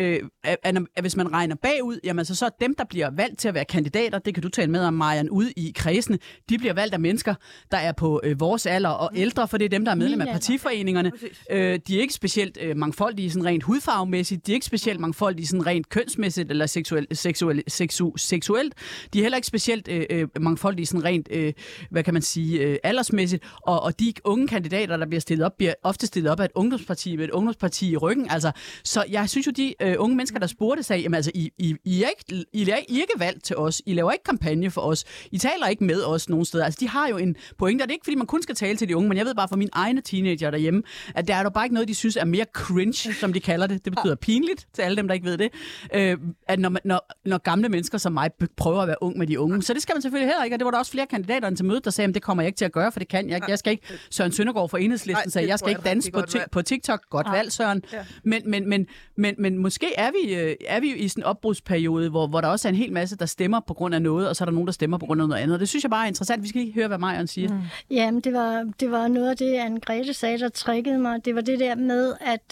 at hvis man regner bagud, jamen så er dem, der bliver valgt til at være kandidater, det kan du tale med om, Marian, ude i kredsene, de bliver valgt af mennesker, der er på vores alder og ældre, for det er dem, der er medlem af partiforeningerne. De er ikke specielt mangfoldige sådan rent hudfarvemæssigt, de er ikke specielt mangfoldige sådan rent kønsmæssigt eller seksuelt. De er heller ikke specielt mangfoldige sådan rent, hvad kan man sige, aldersmæssigt, og de unge kandidater, der bliver stillet op, bliver ofte stillet op af et ungdomsparti med et ungdomsparti i ryggen. Altså, så jeg synes jo, de unge mennesker, der spurgte sig, jamen altså, I er ikke valgt til os, I laver ikke kampagne for os, I taler ikke med os nogen steder. Altså, de har jo en pointe, og det er ikke, fordi man kun skal tale til de unge, men jeg ved bare fra mine egne teenager derhjemme, at der er jo bare ikke noget, de synes er mere cringe, som de kalder det. Det betyder pinligt til alle dem, der ikke ved det. At når gamle mennesker som mig prøver at være ung med de unge, så det skal man selvfølgelig heller ikke, og det var der også flere kandidater til mødet, der sagde, at det kommer jeg ikke til at gøre, for det kan jeg ikke. Jeg skal ikke, Søren Søndergaard fra Enhedslisten sagde, jeg skal ikke danse på TikTok. Godt valg, Søren. Ja. Men måske er vi i sådan en opbrudsperiode, hvor der også er en hel masse, der stemmer på grund af noget, og så er der nogen, der stemmer på grund af noget andet. Det synes jeg bare er interessant. Vi skal ikke høre, hvad Marian siger. Jamen, det var noget af det, Anne-Grethe sagde, der triggede mig. Det var det der med,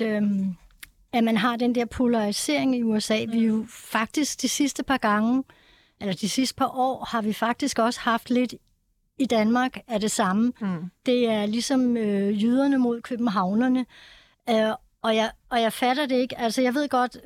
at man har den der polarisering i USA. Vi jo faktisk de sidste par år, har vi faktisk også haft lidt i Danmark af det samme. Det er ligesom jyderne mod københavnerne. Og jeg fatter det ikke. Altså, jeg ved godt,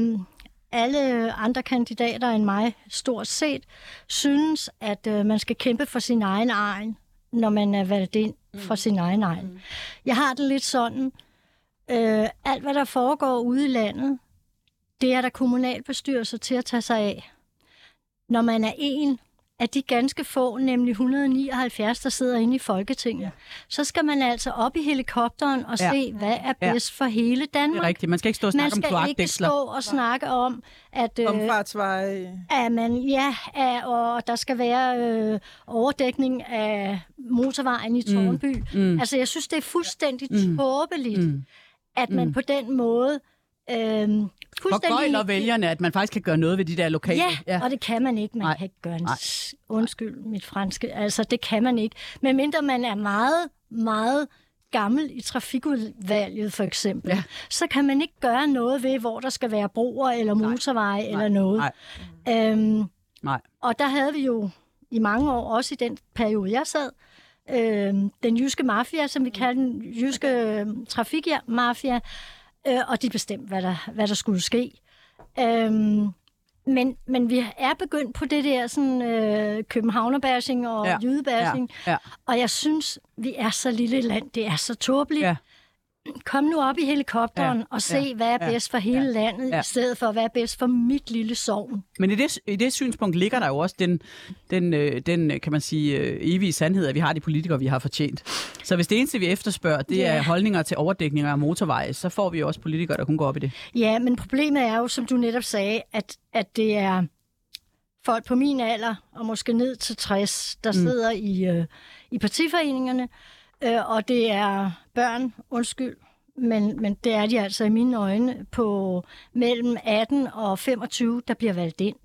alle andre kandidater end mig, stort set, synes, at man skal kæmpe for sin egen egen, når man er valgt ind for sin egen egen. Jeg har det lidt sådan, alt hvad der foregår ude i landet, det er der kommunalbestyrelser til at tage sig af. Når man er en af de ganske få, nemlig 179, der sidder inde i Folketinget, så skal man altså op i helikopteren og se, hvad er bedst for hele Danmark. Det er rigtigt. Man skal ikke stå og snakke om kloakdæksler. Man skal ikke stå og snakke om, at omfartsveje. Og der skal være overdækning af motorvejen i Tårnby. Altså, jeg synes, det er fuldstændig tåbeligt, at man på den måde forgøjler vælgerne, at man faktisk kan gøre noget ved de der lokale. Ja, og det kan man ikke. Man kan ikke gøre undskyld mit franske. Altså, det kan man ikke. Medmindre man er meget, meget gammel i trafikudvalget, for eksempel, så kan man ikke gøre noget ved, hvor der skal være broer eller motorveje eller noget. Og der havde vi jo i mange år, også i den periode, jeg sad, den jyske mafia, som vi kalder den jyske trafikmafia, og de bestemte, hvad der skulle ske. Men vi er begyndt på det der sådan, københavnerbashing og jydebashing, og jeg synes, vi er så lille et land, det er så tåbeligt. Kom nu op i helikopteren og se, hvad er bedst for hele landet, i stedet for, hvad er bedst for mit lille sogn. Men i det synspunkt ligger der jo også den kan man sige, evige sandhed, at vi har de politikere, vi har fortjent. Så hvis det eneste, vi efterspørger, det er holdninger til overdækninger af motorveje, så får vi jo også politikere, der kun går op i det. Ja, men problemet er jo, som du netop sagde, at det er folk på min alder, og måske ned til 60, der sidder i partiforeningerne, og det er børn, men det er de altså i mine øjne på mellem 18 og 25, der bliver valgt ind.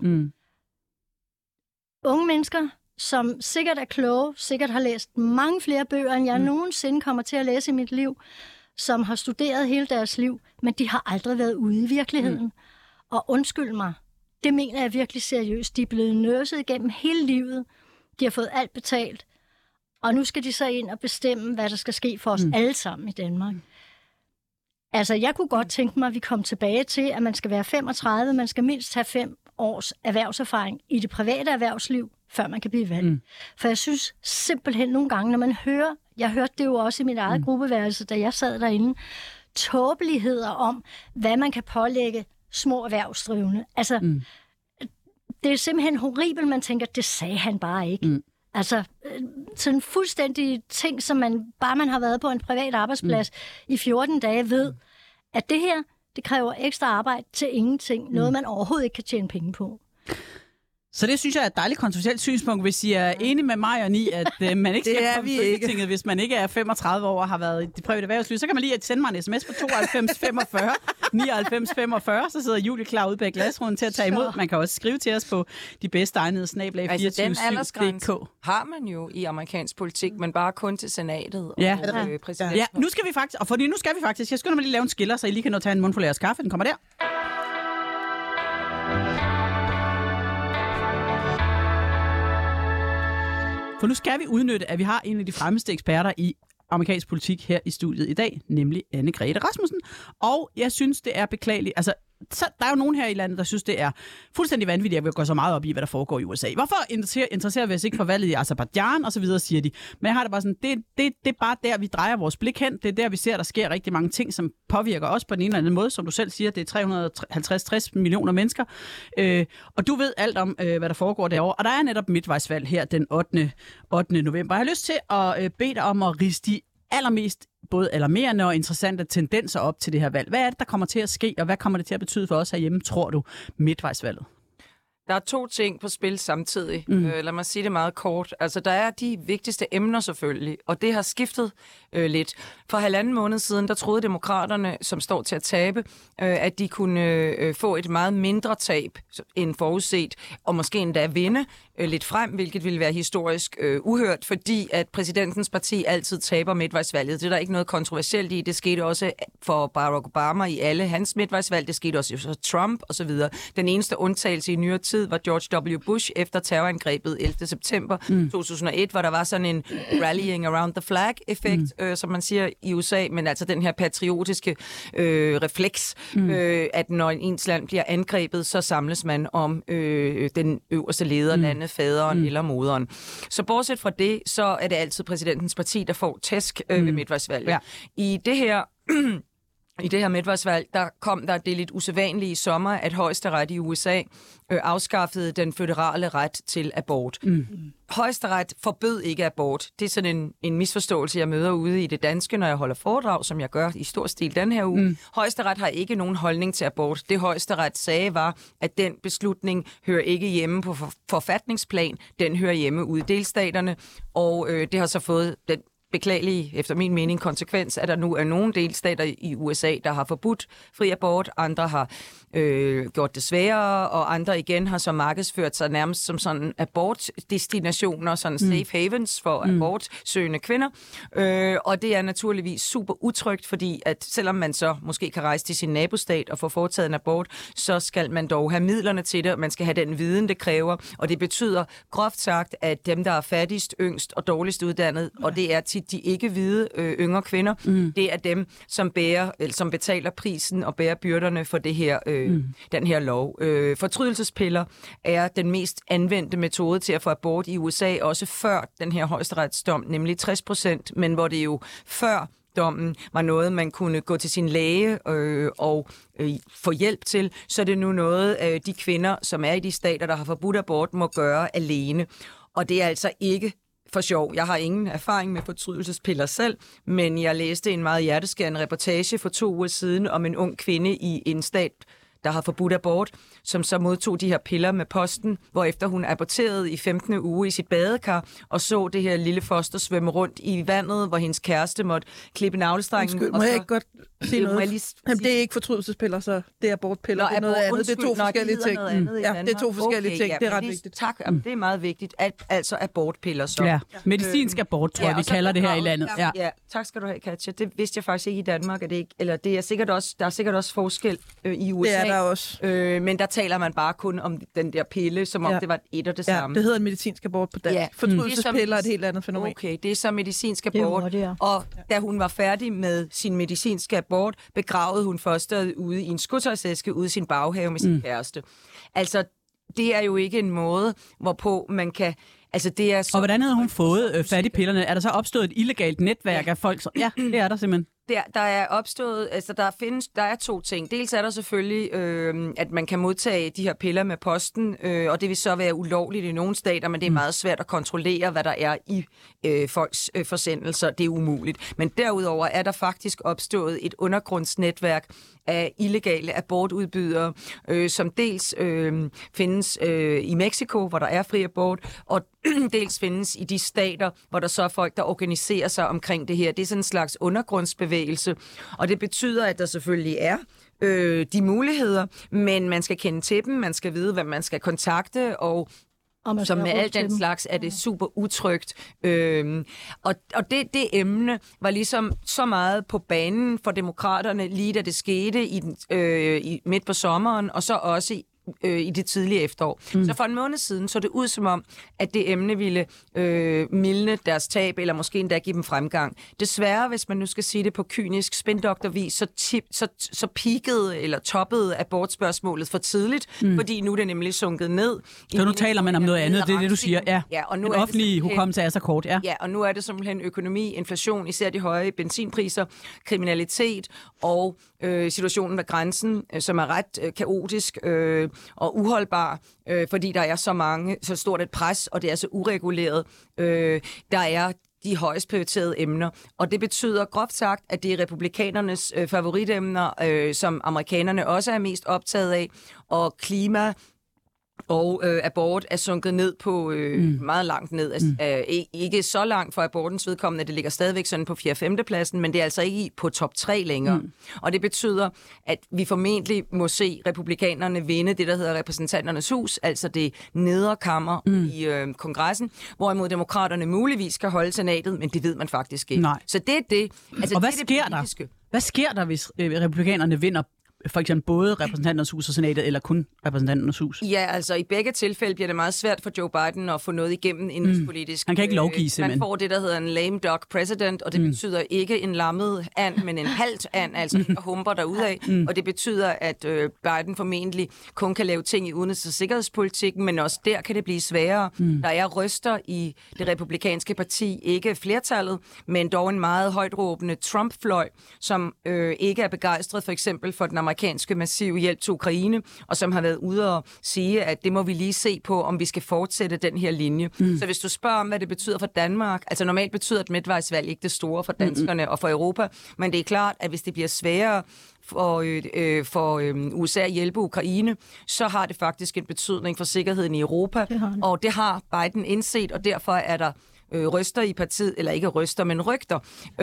Unge mennesker, som sikkert er kloge, sikkert har læst mange flere bøger, end jeg nogensinde kommer til at læse i mit liv, som har studeret hele deres liv, men de har aldrig været ude i virkeligheden. Og undskyld mig, det mener jeg virkelig seriøst. De er blevet nørset igennem hele livet. De har fået alt betalt. Og nu skal de så ind og bestemme, hvad der skal ske for os alle sammen i Danmark. Altså, jeg kunne godt tænke mig, at vi kom tilbage til, at man skal være 35, man skal mindst have 5 års erhvervserfaring i det private erhvervsliv, før man kan blive valgt. For jeg synes simpelthen nogle gange, når man hører, jeg hørte det jo også i mit eget gruppeværelse, da jeg sad derinde, tåbeligheder om, hvad man kan pålægge små erhvervsdrivende. Altså, det er simpelthen horribelt, man tænker, det sagde han bare ikke. Altså, sådan fuldstændig ting, som man har været på en privat arbejdsplads i 14 dage, ved, at det her, det kræver ekstra arbejde til ingenting. Noget, man overhovedet ikke kan tjene penge på. Så det synes jeg er et dejligt kontroversielt synspunkt, hvis I er enige med mig og I, at man ikke skal komme til Folketinget, hvis man ikke er 35 år og har været i det private erhvervsliv. Så kan man lige sende mig en sms på 92 45 99 45, så sidder Julie klar ude bag glasrunden til at tage imod. Man kan også skrive til os på de bedste egnede @247.dk. Altså den aldersgrænse har man jo i amerikansk politik, men bare kun til senatet og præsidenten. Ja, nu skal vi faktisk, jeg skynder mig lige lave en skiller, så I lige kan nå at tage en mundfuld af jeres kaffe. Den kommer der. For nu skal vi udnytte, at vi har en af de fremmeste eksperter i amerikansk politik her i studiet i dag, nemlig Anne-Grethe Rasmussen. Og jeg synes, det er beklageligt. Altså, så der er jo nogen her i landet, der synes, det er fuldstændig vanvittigt, at vi går så meget op i, hvad der foregår i USA. Hvorfor interesserer vi os ikke for valget i Azerbaijan og så videre, siger de. Men jeg har det bare sådan, det er bare der, vi drejer vores blik hen. Det er der, vi ser, der sker rigtig mange ting, som påvirker os på den ene eller anden måde. Som du selv siger, det er 350-60 millioner mennesker. Og du ved alt om, hvad der foregår derovre. Og der er netop midtvejsvalg her den 8. november. Jeg har lyst til at bede dig om at riste de allermest både alarmerende og interessante tendenser op til det her valg. Hvad er det, der kommer til at ske, og hvad kommer det til at betyde for os herhjemme, tror du, midtvejsvalget? Der er 2 ting på spil samtidig. Lad mig sige det meget kort. Altså, der er de vigtigste emner selvfølgelig, og det har skiftet lidt. For 1,5 måned siden, der troede demokraterne, som står til at tabe, at de kunne få et meget mindre tab end forudset, og måske endda vinde lidt frem, hvilket ville være historisk uhørt, fordi at præsidentens parti altid taber midtvejsvalget. Det er der ikke noget kontroversielt i. Det skete også for Barack Obama i alle hans midtvejsvalg. Det skete også for Trump osv. Den eneste undtagelse i nyere tid var George W. Bush efter terrorangrebet 11. september 2001, hvor der var sådan en rallying around the flag-effekt, som man siger i USA, men altså den her patriotiske refleks, at når ens land bliver angrebet, så samles man om den øverste leder, landet, faderen eller moderen. Så bortset fra det, så er det altid præsidentens parti, der får tæsk ved midtvejsvalget. Ja. I det her midtvejsvalg, der kom der det lidt usædvanlige i sommer, at højesteret i USA afskaffede den føderale ret til abort. Højesteret forbød ikke abort. Det er sådan en misforståelse, jeg møder ude i det danske, når jeg holder foredrag, som jeg gør i stor stil den her uge. Højesteret har ikke nogen holdning til abort. Det højesteret sagde var, at den beslutning hører ikke hjemme på forfatningsplan. Den hører hjemme ude i delstaterne, og det har så fået den beklagelige, efter min mening, konsekvens, at der nu er nogle delstater i USA, der har forbudt fri abort, andre har gjort det sværere, og andre igen har så markedsført sig nærmest som sådan abortdestinationer, sådan safe havens for abortsøgende kvinder. Og det er naturligvis super utrygt, fordi at selvom man så måske kan rejse til sin nabostat og få foretaget en abort, så skal man dog have midlerne til det, og man skal have den viden, det kræver. Og det betyder groft sagt, at dem, der er fattigst, yngst og dårligst uddannet, og det er tit de ikke-hvide yngre kvinder, det er dem, som betaler prisen og bærer byrderne for det her, den her lov. Fortrydelsespiller er den mest anvendte metode til at få abort i USA, også før den her højesteretsdom, nemlig 60%, men hvor det jo før dommen var noget, man kunne gå til sin læge og få hjælp til, så det er nu noget, de kvinder, som er i de stater, der har forbudt abort, må gøre alene. Og det er altså ikke for sjov. Jeg har ingen erfaring med fortrydelsespiller selv, men jeg læste en meget hjerteskærende reportage for 2 uger siden om en ung kvinde i en stat, der har forbudt abort, som så modtog de her piller med posten, hvorefter hun aborterede i 15. uge i sit badekar, og så det her lille foster svømme rundt i vandet, hvor hendes kæreste måtte klippe navlestrengen. Undskyld, må jeg ikke godt sige noget? Jamen, det er ikke fortrydelsespiller, så det er abortpiller. Det er noget andet. Det er 2 forskellige ting. Ja, det er 2 forskellige ting. Det er ret vigtigt. Tak, det er meget vigtigt. Altså abortpiller så. Ja, medicinsk abort, tror jeg, vi kalder det her i landet. Ja, tak skal du have, Katja. Det vidste jeg faktisk ikke i Danmark, at det ikke, eller det er sikkert også, der er sikkert også forskel i USA. Det er der også. Men der taler man bare kun om den der pille, som om det var et og det samme. Det hedder en medicinsk abort på dansk. Fortrydelsespiller er et helt andet fænomen. Okay, det er så medicinsk abort. Og da hun var færdig med sin medicinske abort, begravede hun fosteret ude i en skotøjsæske ude i sin baghave med sin kæreste. Altså, det er jo ikke en måde, hvorpå man kan... Altså, det er så... Og hvordan havde hun fået fat i pillerne? Er der så opstået et illegalt netværk af folk? Ja, det er der simpelthen. Der er opstået, altså der er to ting. Dels er der selvfølgelig, at man kan modtage de her piller med posten, og det vil så være ulovligt i nogle stater, men det er meget svært at kontrollere, hvad der er i folks forsendelser. Det er umuligt. Men derudover er der faktisk opstået et undergrundsnetværk af illegale abortudbydere, som dels findes i Mexico, hvor der er fri abort, og dels findes i de stater, hvor der så er folk, der organiserer sig omkring det her. Det er sådan en slags undergrundsbevægelse, og det betyder, at der selvfølgelig er de muligheder, men man skal kende til dem, man skal vide, hvem man skal kontakte, og som med alt den slags er det super utrygt. Og det emne var ligesom så meget på banen for demokraterne, lige da det skete midt på sommeren, og så også i det tidlige efterår. Så for en måned siden så det ud som om, at det emne ville mildne deres tab, eller måske endda give dem fremgang. Desværre, hvis man nu skal sige det på kynisk spindoktervis, så peakede eller toppede abortspørgsmålet for tidligt, fordi nu er det nemlig sunket ned. Så nu taler man om noget andet, det er det, du siger. Ja, og nu den offentlige hukommelse er så kort. Ja, og nu er det simpelthen økonomi, inflation, især de høje benzinpriser, kriminalitet og situationen med grænsen, som er ret kaotisk og uholdbar, fordi der er så stort et pres, og det er så ureguleret. Der er de højst prioriterede emner, og det betyder groft sagt, at det er republikanernes favoritemner, som amerikanerne også er mest optaget af, og klima og abort er sunket ned på meget langt ned. Ikke så langt for abortens vedkommende, det ligger stadigvæk sådan på 4. og 5. pladsen, men det er altså ikke på top 3 længere. Og det betyder, at vi formentlig må se republikanerne vinde det, der hedder repræsentanternes hus, altså det nedre kammer i kongressen, hvorimod demokraterne muligvis kan holde senatet, men det ved man faktisk ikke. Nej. Så det er det. Altså, og hvad det sker der? Hvad sker der, hvis republikanerne vinder for eksempel både repræsentanternes hus og senatet, eller kun repræsentanternes hus? Ja, altså i begge tilfælde bliver det meget svært for Joe Biden at få noget igennem indrigspolitisk. Han kan ikke lovgive, simpelthen. Man får det, der hedder en lame duck president, og det betyder ikke en lammet and, men en halvt and, altså der humper derudad. Og det betyder, at Biden formentlig kun kan lave ting i udenrigs- og sikkerhedspolitikken, men også der kan det blive sværere. Der er røster i det republikanske parti, ikke flertallet, men dog en meget højtråbende Trump-fløj, som ikke er begejstret for eksempel for den amerikanske massive hjælp til Ukraine, og som har været ude og sige, at det må vi lige se på, om vi skal fortsætte den her linje. Så hvis du spørger om, hvad det betyder for Danmark, altså normalt betyder et midtvejsvalg ikke det store for danskerne og for Europa, men det er klart, at hvis det bliver sværere for USA at hjælpe Ukraine, så har det faktisk en betydning for sikkerheden i Europa, og det har Biden indset, og derfor er der røster i partiet, eller ikke røster, men rygter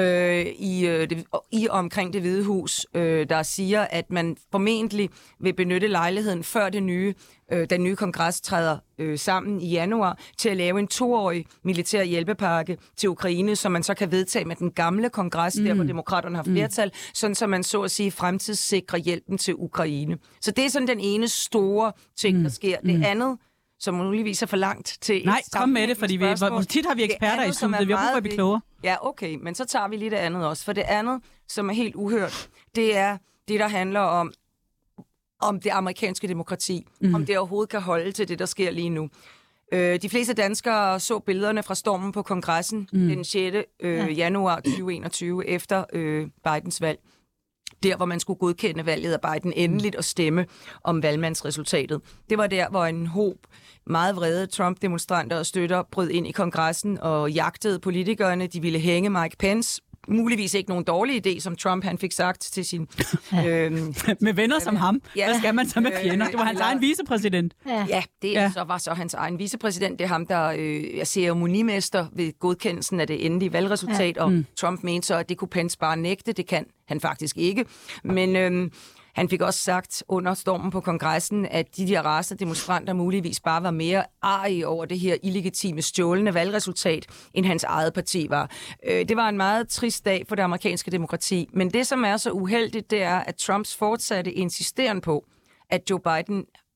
i omkring Det Hvide Hus, der siger, at man formentlig vil benytte lejligheden før den nye kongres træder sammen i januar til at lave en 2-årig militær hjælpepakke til Ukraine, som man så kan vedtage med den gamle kongres, der hvor demokraterne har flertal, sådan så man så at sige fremtidssikrer hjælpen til Ukraine. Så det er sådan den ene store ting, der sker. Det andet, som muligvis er for langt til... Nej, kom med det, fordi hvor tit har vi eksperter i studiet, vi har brug for at blive klogere. Ja, okay, men så tager vi lige det andet også. For det andet, som er helt uhørt, det er det, der handler om det amerikanske demokrati. Om det overhovedet kan holde til det, der sker lige nu. De fleste danskere så billederne fra stormen på kongressen den 6. januar 2021 efter Bidens valg. Der, hvor man skulle godkende valget af Biden endeligt og stemme om valgmandsresultatet. Det var der, hvor en hob meget vrede Trump-demonstranter og støtter brød ind i kongressen og jagtede politikerne. De ville hænge Mike Pence. Muligvis ikke nogen dårlig idé, som Trump han fik sagt til sin... med venner som ham. Ja. Hvad skal man så med fjender? Det var hans egen vicepræsident. Ja, så var så hans egen vicepræsident. Det er ham, der er ceremonimester ved godkendelsen af det endelige valgresultat, og Trump mente så, at det kunne Pence bare nægte. Det kan han faktisk ikke. Men... han fik også sagt under stormen på kongressen, at de rasende demonstranter muligvis bare var mere arige over det her illegitime stjålende valgresultat, end hans eget parti var. Det var en meget trist dag for det amerikanske demokrati. Men det, som er så uheldigt, det er, at Trumps fortsatte insisteren på, at Joe Biden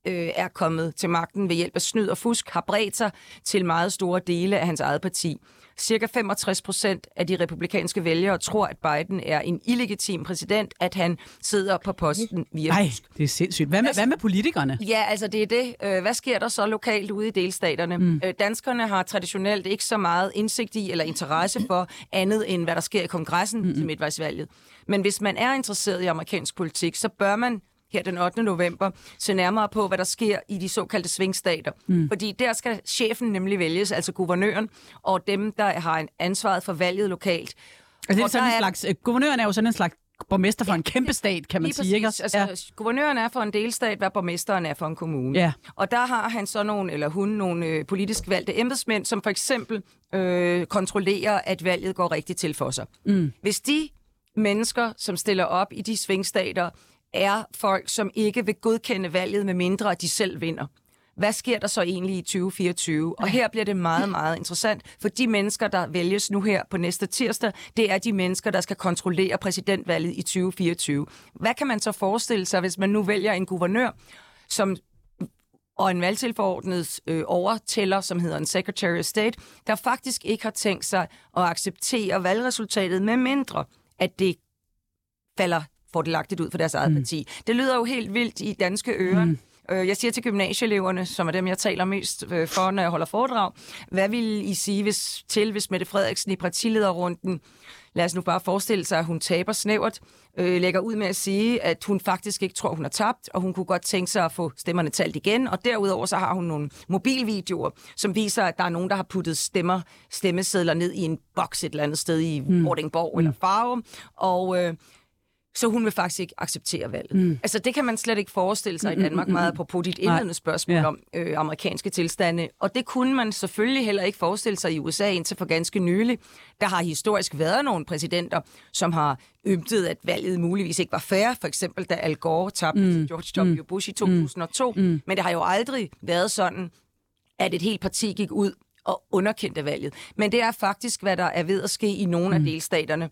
er kommet til magten ved hjælp af snyd og fusk, har bredt sig til meget store dele af hans eget parti. Cirka 65% af de republikanske vælgere tror, at Biden er en illegitim præsident, at han sidder på posten via fusk. Det er sindssygt. Hvad med politikerne? Ja, altså det er det. Hvad sker der så lokalt ude i delstaterne? Danskerne har traditionelt ikke så meget indsigt i eller interesse for andet end, hvad der sker i kongressen til midtvejsvalget. Men hvis man er interesseret i amerikansk politik, så bør man her den 8. november se nærmere på, hvad der sker i de såkaldte svingstater. Fordi der skal chefen nemlig vælges, altså guvernøren, og dem, der har ansvaret for valget lokalt. Altså, det er sådan en slags, guvernøren er jo sådan en slags borgmester for en kæmpe stat, kan man sige. Ikke? Altså, guvernøren er for en delstat, hvad borgmesteren er for en kommune. Ja. Og der har han så nogle politisk valgte embedsmænd, som for eksempel kontrollerer, at valget går rigtigt til for sig. Hvis de mennesker, som stiller op i de svingstater, er folk, som ikke vil godkende valget, med mindre at de selv vinder. Hvad sker der så egentlig i 2024? Og her bliver det meget, meget interessant, for de mennesker, der vælges nu her på næste tirsdag, det er de mennesker, der skal kontrollere præsidentvalget i 2024. Hvad kan man så forestille sig, hvis man nu vælger en guvernør, og en valgtilforordnet overtæller, som hedder en Secretary of State, der faktisk ikke har tænkt sig at acceptere valgresultatet, med mindre at det falder fordelagtigt ud for deres eget parti. Det lyder jo helt vildt i danske ører. Jeg siger til gymnasieeleverne, som er dem, jeg taler mest for, når jeg holder foredrag, hvad vil I sige, hvis Mette Frederiksen i partilederrunden, lad os nu bare forestille sig, at hun taber snævert, lægger ud med at sige, at hun faktisk ikke tror, hun har tabt, og hun kunne godt tænke sig at få stemmerne talt igen, og derudover så har hun nogle mobilvideoer, som viser, at der er nogen, der har puttet stemmesedler ned i en boks et eller andet sted i Vordingborg eller Farum, og så hun vil faktisk ikke acceptere valget. Altså, det kan man slet ikke forestille sig i Danmark, meget apropos dit indledende spørgsmål om amerikanske tilstande. Og det kunne man selvfølgelig heller ikke forestille sig i USA indtil for ganske nylig. Der har historisk været nogle præsidenter, som har ymtet, at valget muligvis ikke var fair. For eksempel, da Al Gore tabte til George W. Bush i 2002. Men det har jo aldrig været sådan, at et helt parti gik ud og underkendte valget. Men det er faktisk, hvad der er ved at ske i nogle af delstaterne.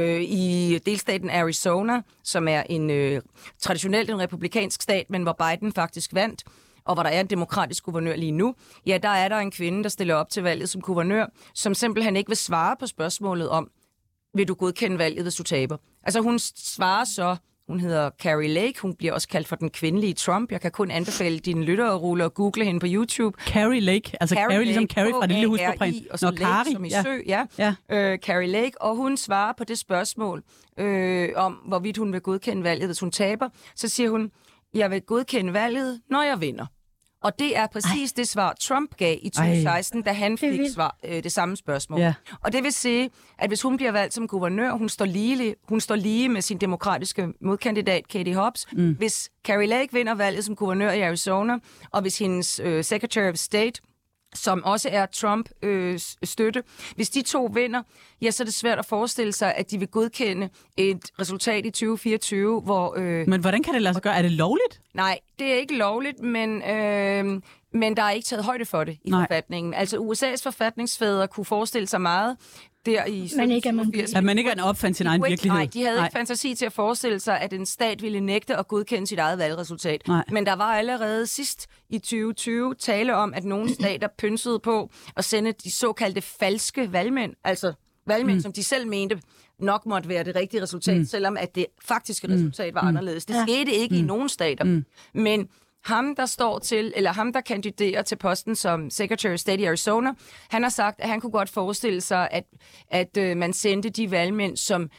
I delstaten Arizona, som er traditionelt en republikansk stat, men hvor Biden faktisk vandt, og hvor der er en demokratisk guvernør lige nu, ja, der er der en kvinde, der stiller op til valget som guvernør, som simpelthen ikke vil svare på spørgsmålet om, vil du godkende valget, hvis du taber? Altså hun svarer så, hun hedder Carrie Lake, hun bliver også kaldt for den kvindelige Trump. Jeg kan kun anbefale dine lyttere at rulle og google hende på YouTube. Carrie Lake, altså Carrie ligesom Carrie fra Det Lille Hus på Prærien. Og så Lake, som i sø, ja. Carrie Lake, og hun svarer på det spørgsmål om, hvorvidt hun vil godkende valget, hvis hun taber. Så siger hun, jeg vil godkende valget, når jeg vinder. Og det er præcis det svar, Trump gav i 2016, da han fik det samme spørgsmål. Yeah. Og det vil sige, at hvis hun bliver valgt som guvernør, hun står lige med sin demokratiske modkandidat, Katie Hobbs. Hvis Carrie Lake vinder valget som guvernør i Arizona, og hvis hendes Secretary of State, som også er Trump-støtte. Hvis de to vinder, ja, så er det svært at forestille sig, at de vil godkende et resultat i 2024, hvor... Men hvordan kan det lade sig gøre? Er det lovligt? Nej, det er ikke lovligt, men der er ikke taget højde for det i forfatningen. Altså USA's forfatningsfædre kunne forestille sig meget der i 1987. At man ikke er opfandt sin egen virkelighed. Nej, de havde ikke fantasi til at forestille sig, at en stat ville nægte at godkende sit eget valgresultat. Nej. Men der var allerede sidst i 2020 tale om, at nogle stater pynsede på at sende de såkaldte falske valgmænd, altså valgmænd, som de selv mente nok måtte være det rigtige resultat, selvom at det faktiske resultat var anderledes. Det skete ikke i nogen stater. Men ham, der kandiderer til posten som Secretary of State i Arizona, han har sagt, at han kunne godt forestille sig, at man sendte de valgmænd,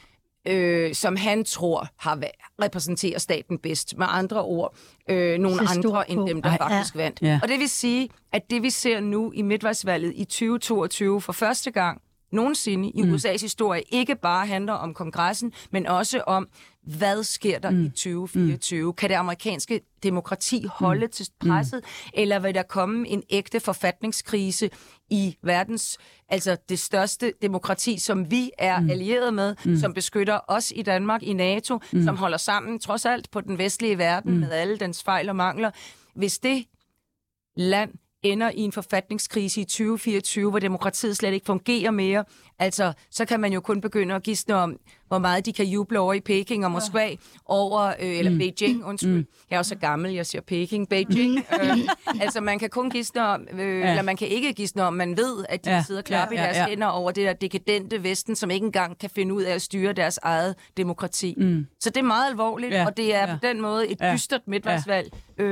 som han tror repræsenterer staten bedst. Med andre ord, nogle andre end dem, der faktisk vandt. Ja. Og det vil sige, at det vi ser nu i midtvejsvalget i 2022 for første gang nogensinde i USA's historie ikke bare handler om kongressen, men også om, hvad sker der i 2024? Kan det amerikanske demokrati holde til presset, eller vil der komme en ægte forfatningskrise i verdens, altså det største demokrati, som vi er allieret med, som beskytter os i Danmark, i NATO, som holder sammen trods alt på den vestlige verden med alle dens fejl og mangler. Hvis det land ender i en forfatningskrise i 2024, hvor demokratiet slet ikke fungerer mere, altså, så kan man jo kun begynde at gisne om, hvor meget de kan juble over i Peking og Moskva, eller Beijing, undskyld. Jeg er jo så gammel, jeg siger Peking, Beijing. Altså, man kan kun gisne om, eller man kan ikke gisne om, man ved, at de sidder og klapper i deres hænder over det der dekadente Vesten, som ikke engang kan finde ud af at styre deres eget demokrati. Så det er meget alvorligt, og det er på den måde et dystert midtvejsvalg.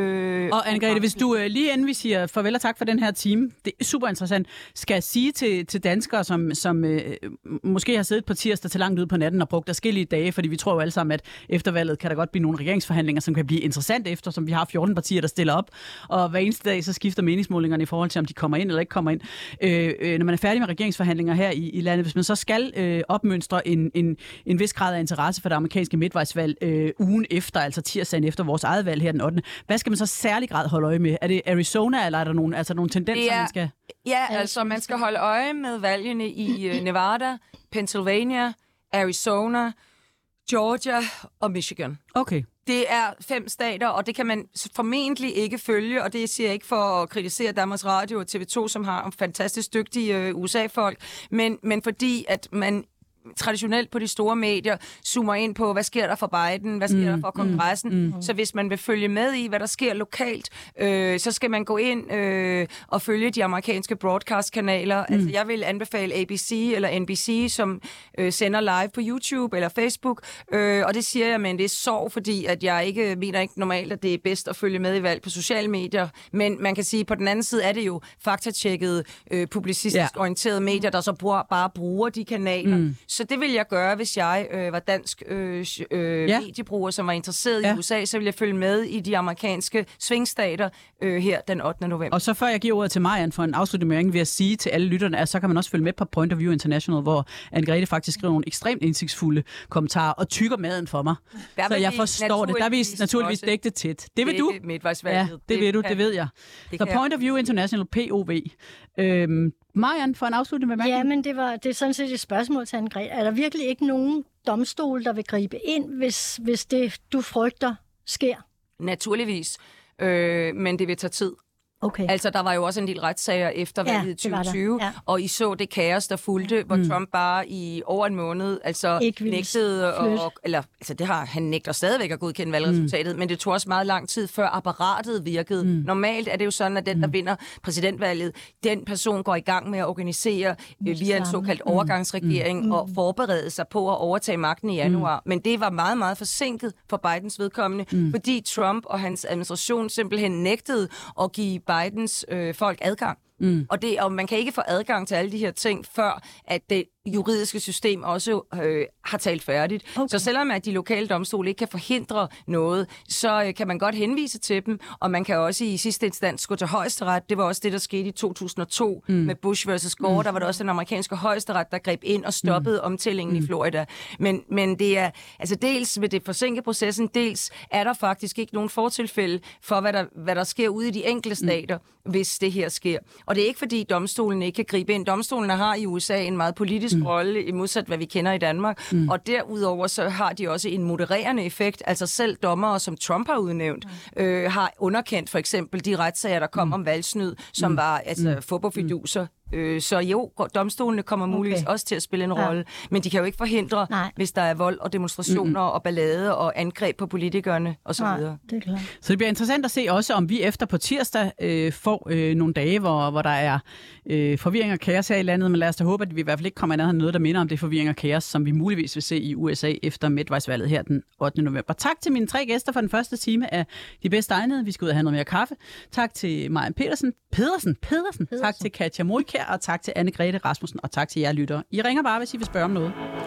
Og Anne-Grethe, hvis du lige inden vi siger farvel og tak for den her time, det er super interessant, skal sige til danskere, som måske har siddet på tirsdag til langt ude på natten og brugt forskellige dage, fordi vi tror jo alle sammen, at efter valget kan der godt blive nogle regeringsforhandlinger, som kan blive interessant efter, som vi har 14 partier, der stiller op, og hver eneste dag så skifter meningsmålingerne i forhold til, om de kommer ind eller ikke kommer ind. Når man er færdig med regeringsforhandlinger her i landet, hvis man så skal opmønstre en vis grad af interesse for det amerikanske midtvejsvalg ugen efter, altså tirsdagen efter vores eget valg her den 8. Hvad skal man så særlig grad holde øje med? Er det Arizona, eller er der nogle tendenser, man skal... Ja, altså man skal holde øje med valgene i Nevada, Pennsylvania, Arizona, Georgia og Michigan. Okay. Det er 5 stater, og det kan man formentlig ikke følge, og det siger jeg ikke for at kritisere Danmarks Radio og TV2, som har fantastisk dygtige USA-folk, men fordi at man traditionelt på de store medier zoomer ind på, hvad sker der for Biden, hvad sker der for kongressen. Så hvis man vil følge med i, hvad der sker lokalt, så skal man gå ind og følge de amerikanske broadcast-kanaler. Altså, jeg vil anbefale ABC eller NBC, som sender live på YouTube eller Facebook, og det siger jeg, men det er sorg, fordi at jeg ikke mener ikke normalt, at det er bedst at følge med i valg på sociale medier, men man kan sige, på den anden side er det jo faktatjekkede, publicistisk orienterede medier, der så bare bruger de kanaler. Så det vil jeg gøre, hvis jeg var dansk mediebruger, som var interesseret i USA, så vil jeg følge med i de amerikanske svingstater her den 8. november. Og så før jeg giver ordet til Marian for en afslutning, vil jeg sige til alle lytterne, at så kan man også følge med på Point of View International, hvor Anne-Grethe faktisk skriver nogle ekstremt indsigtsfulde kommentarer og tykker maden for mig. Så jeg forstår det. Der er vi naturligvis dækket tæt. Det vil du. Ja, det vil du, det ved jeg. Så Point of View International, POV. Marian, for en afslutning med mig. Ja, men det er sådan set et spørgsmål til Anne-Grethe. Er der virkelig ikke nogen domstol, der vil gribe ind, hvis det, du frygter, sker? Naturligvis, men det vil tage tid. Okay. Altså, der var jo også en del retssager efter valget i 2020, og I så det kaos, der fulgte, hvor Trump bare i over en måned nægtede, det har han nægter stadigvæk at godkende valgresultatet, men det tog også meget lang tid, før apparatet virkede. Normalt er det jo sådan, at den, der vinder præsidentvalget, den person går i gang med at organisere via en såkaldt overgangsregering og forberede sig på at overtage magten i januar. Men det var meget, meget forsinket for Bidens vedkommende, fordi Trump og hans administration simpelthen nægtede at give Bidens folk adgang. Og man kan ikke få adgang til alle de her ting, før at det juridiske system også har talt færdigt. Okay. Så selvom at de lokale domstole ikke kan forhindre noget, så kan man godt henvise til dem, og man kan også i sidste instans gå til højesteret. Det var også det, der skete i 2002 med Bush versus Gore. Der var der også den amerikanske højesteret, der greb ind og stoppede omtællingen i Florida. Men det er, altså dels ved det forsinke processen, dels er der faktisk ikke nogen fortilfælde for, hvad der sker ude i de enkelte stater, hvis det her sker. Og det er ikke, fordi domstolen ikke kan gribe ind. Domstolene har i USA en meget politisk rolle, i modsat hvad vi kender i Danmark. Og derudover så har de også en modererende effekt. Altså selv dommere, som Trump har udnævnt, har underkendt for eksempel de retssager, der kom om valgsnyd, som var fodboldfiduser. Så jo, domstolene kommer muligvis også til at spille en rolle, men de kan jo ikke forhindre, hvis der er vold og demonstrationer og ballade og angreb på politikerne osv. Det er klart. Så det bliver interessant at se også, om vi efter på tirsdag får nogle dage, hvor der er forvirring og kaos her i landet, men lad os da håbe, at vi i hvert fald ikke kommer ind noget, der minder om det forvirring og kaos, som vi muligvis vil se i USA efter midtvejsvalget her den 8. november. Tak til mine 3 gæster for den første time af De Bedste Egnede. Vi skal ud og have noget mere kaffe. Tak til Marian Pedersen. Tak til Katja Moikær, og tak til Anne-Grethe Rasmussen, og tak til jer lyttere. I ringer bare, hvis I vil spørge om noget.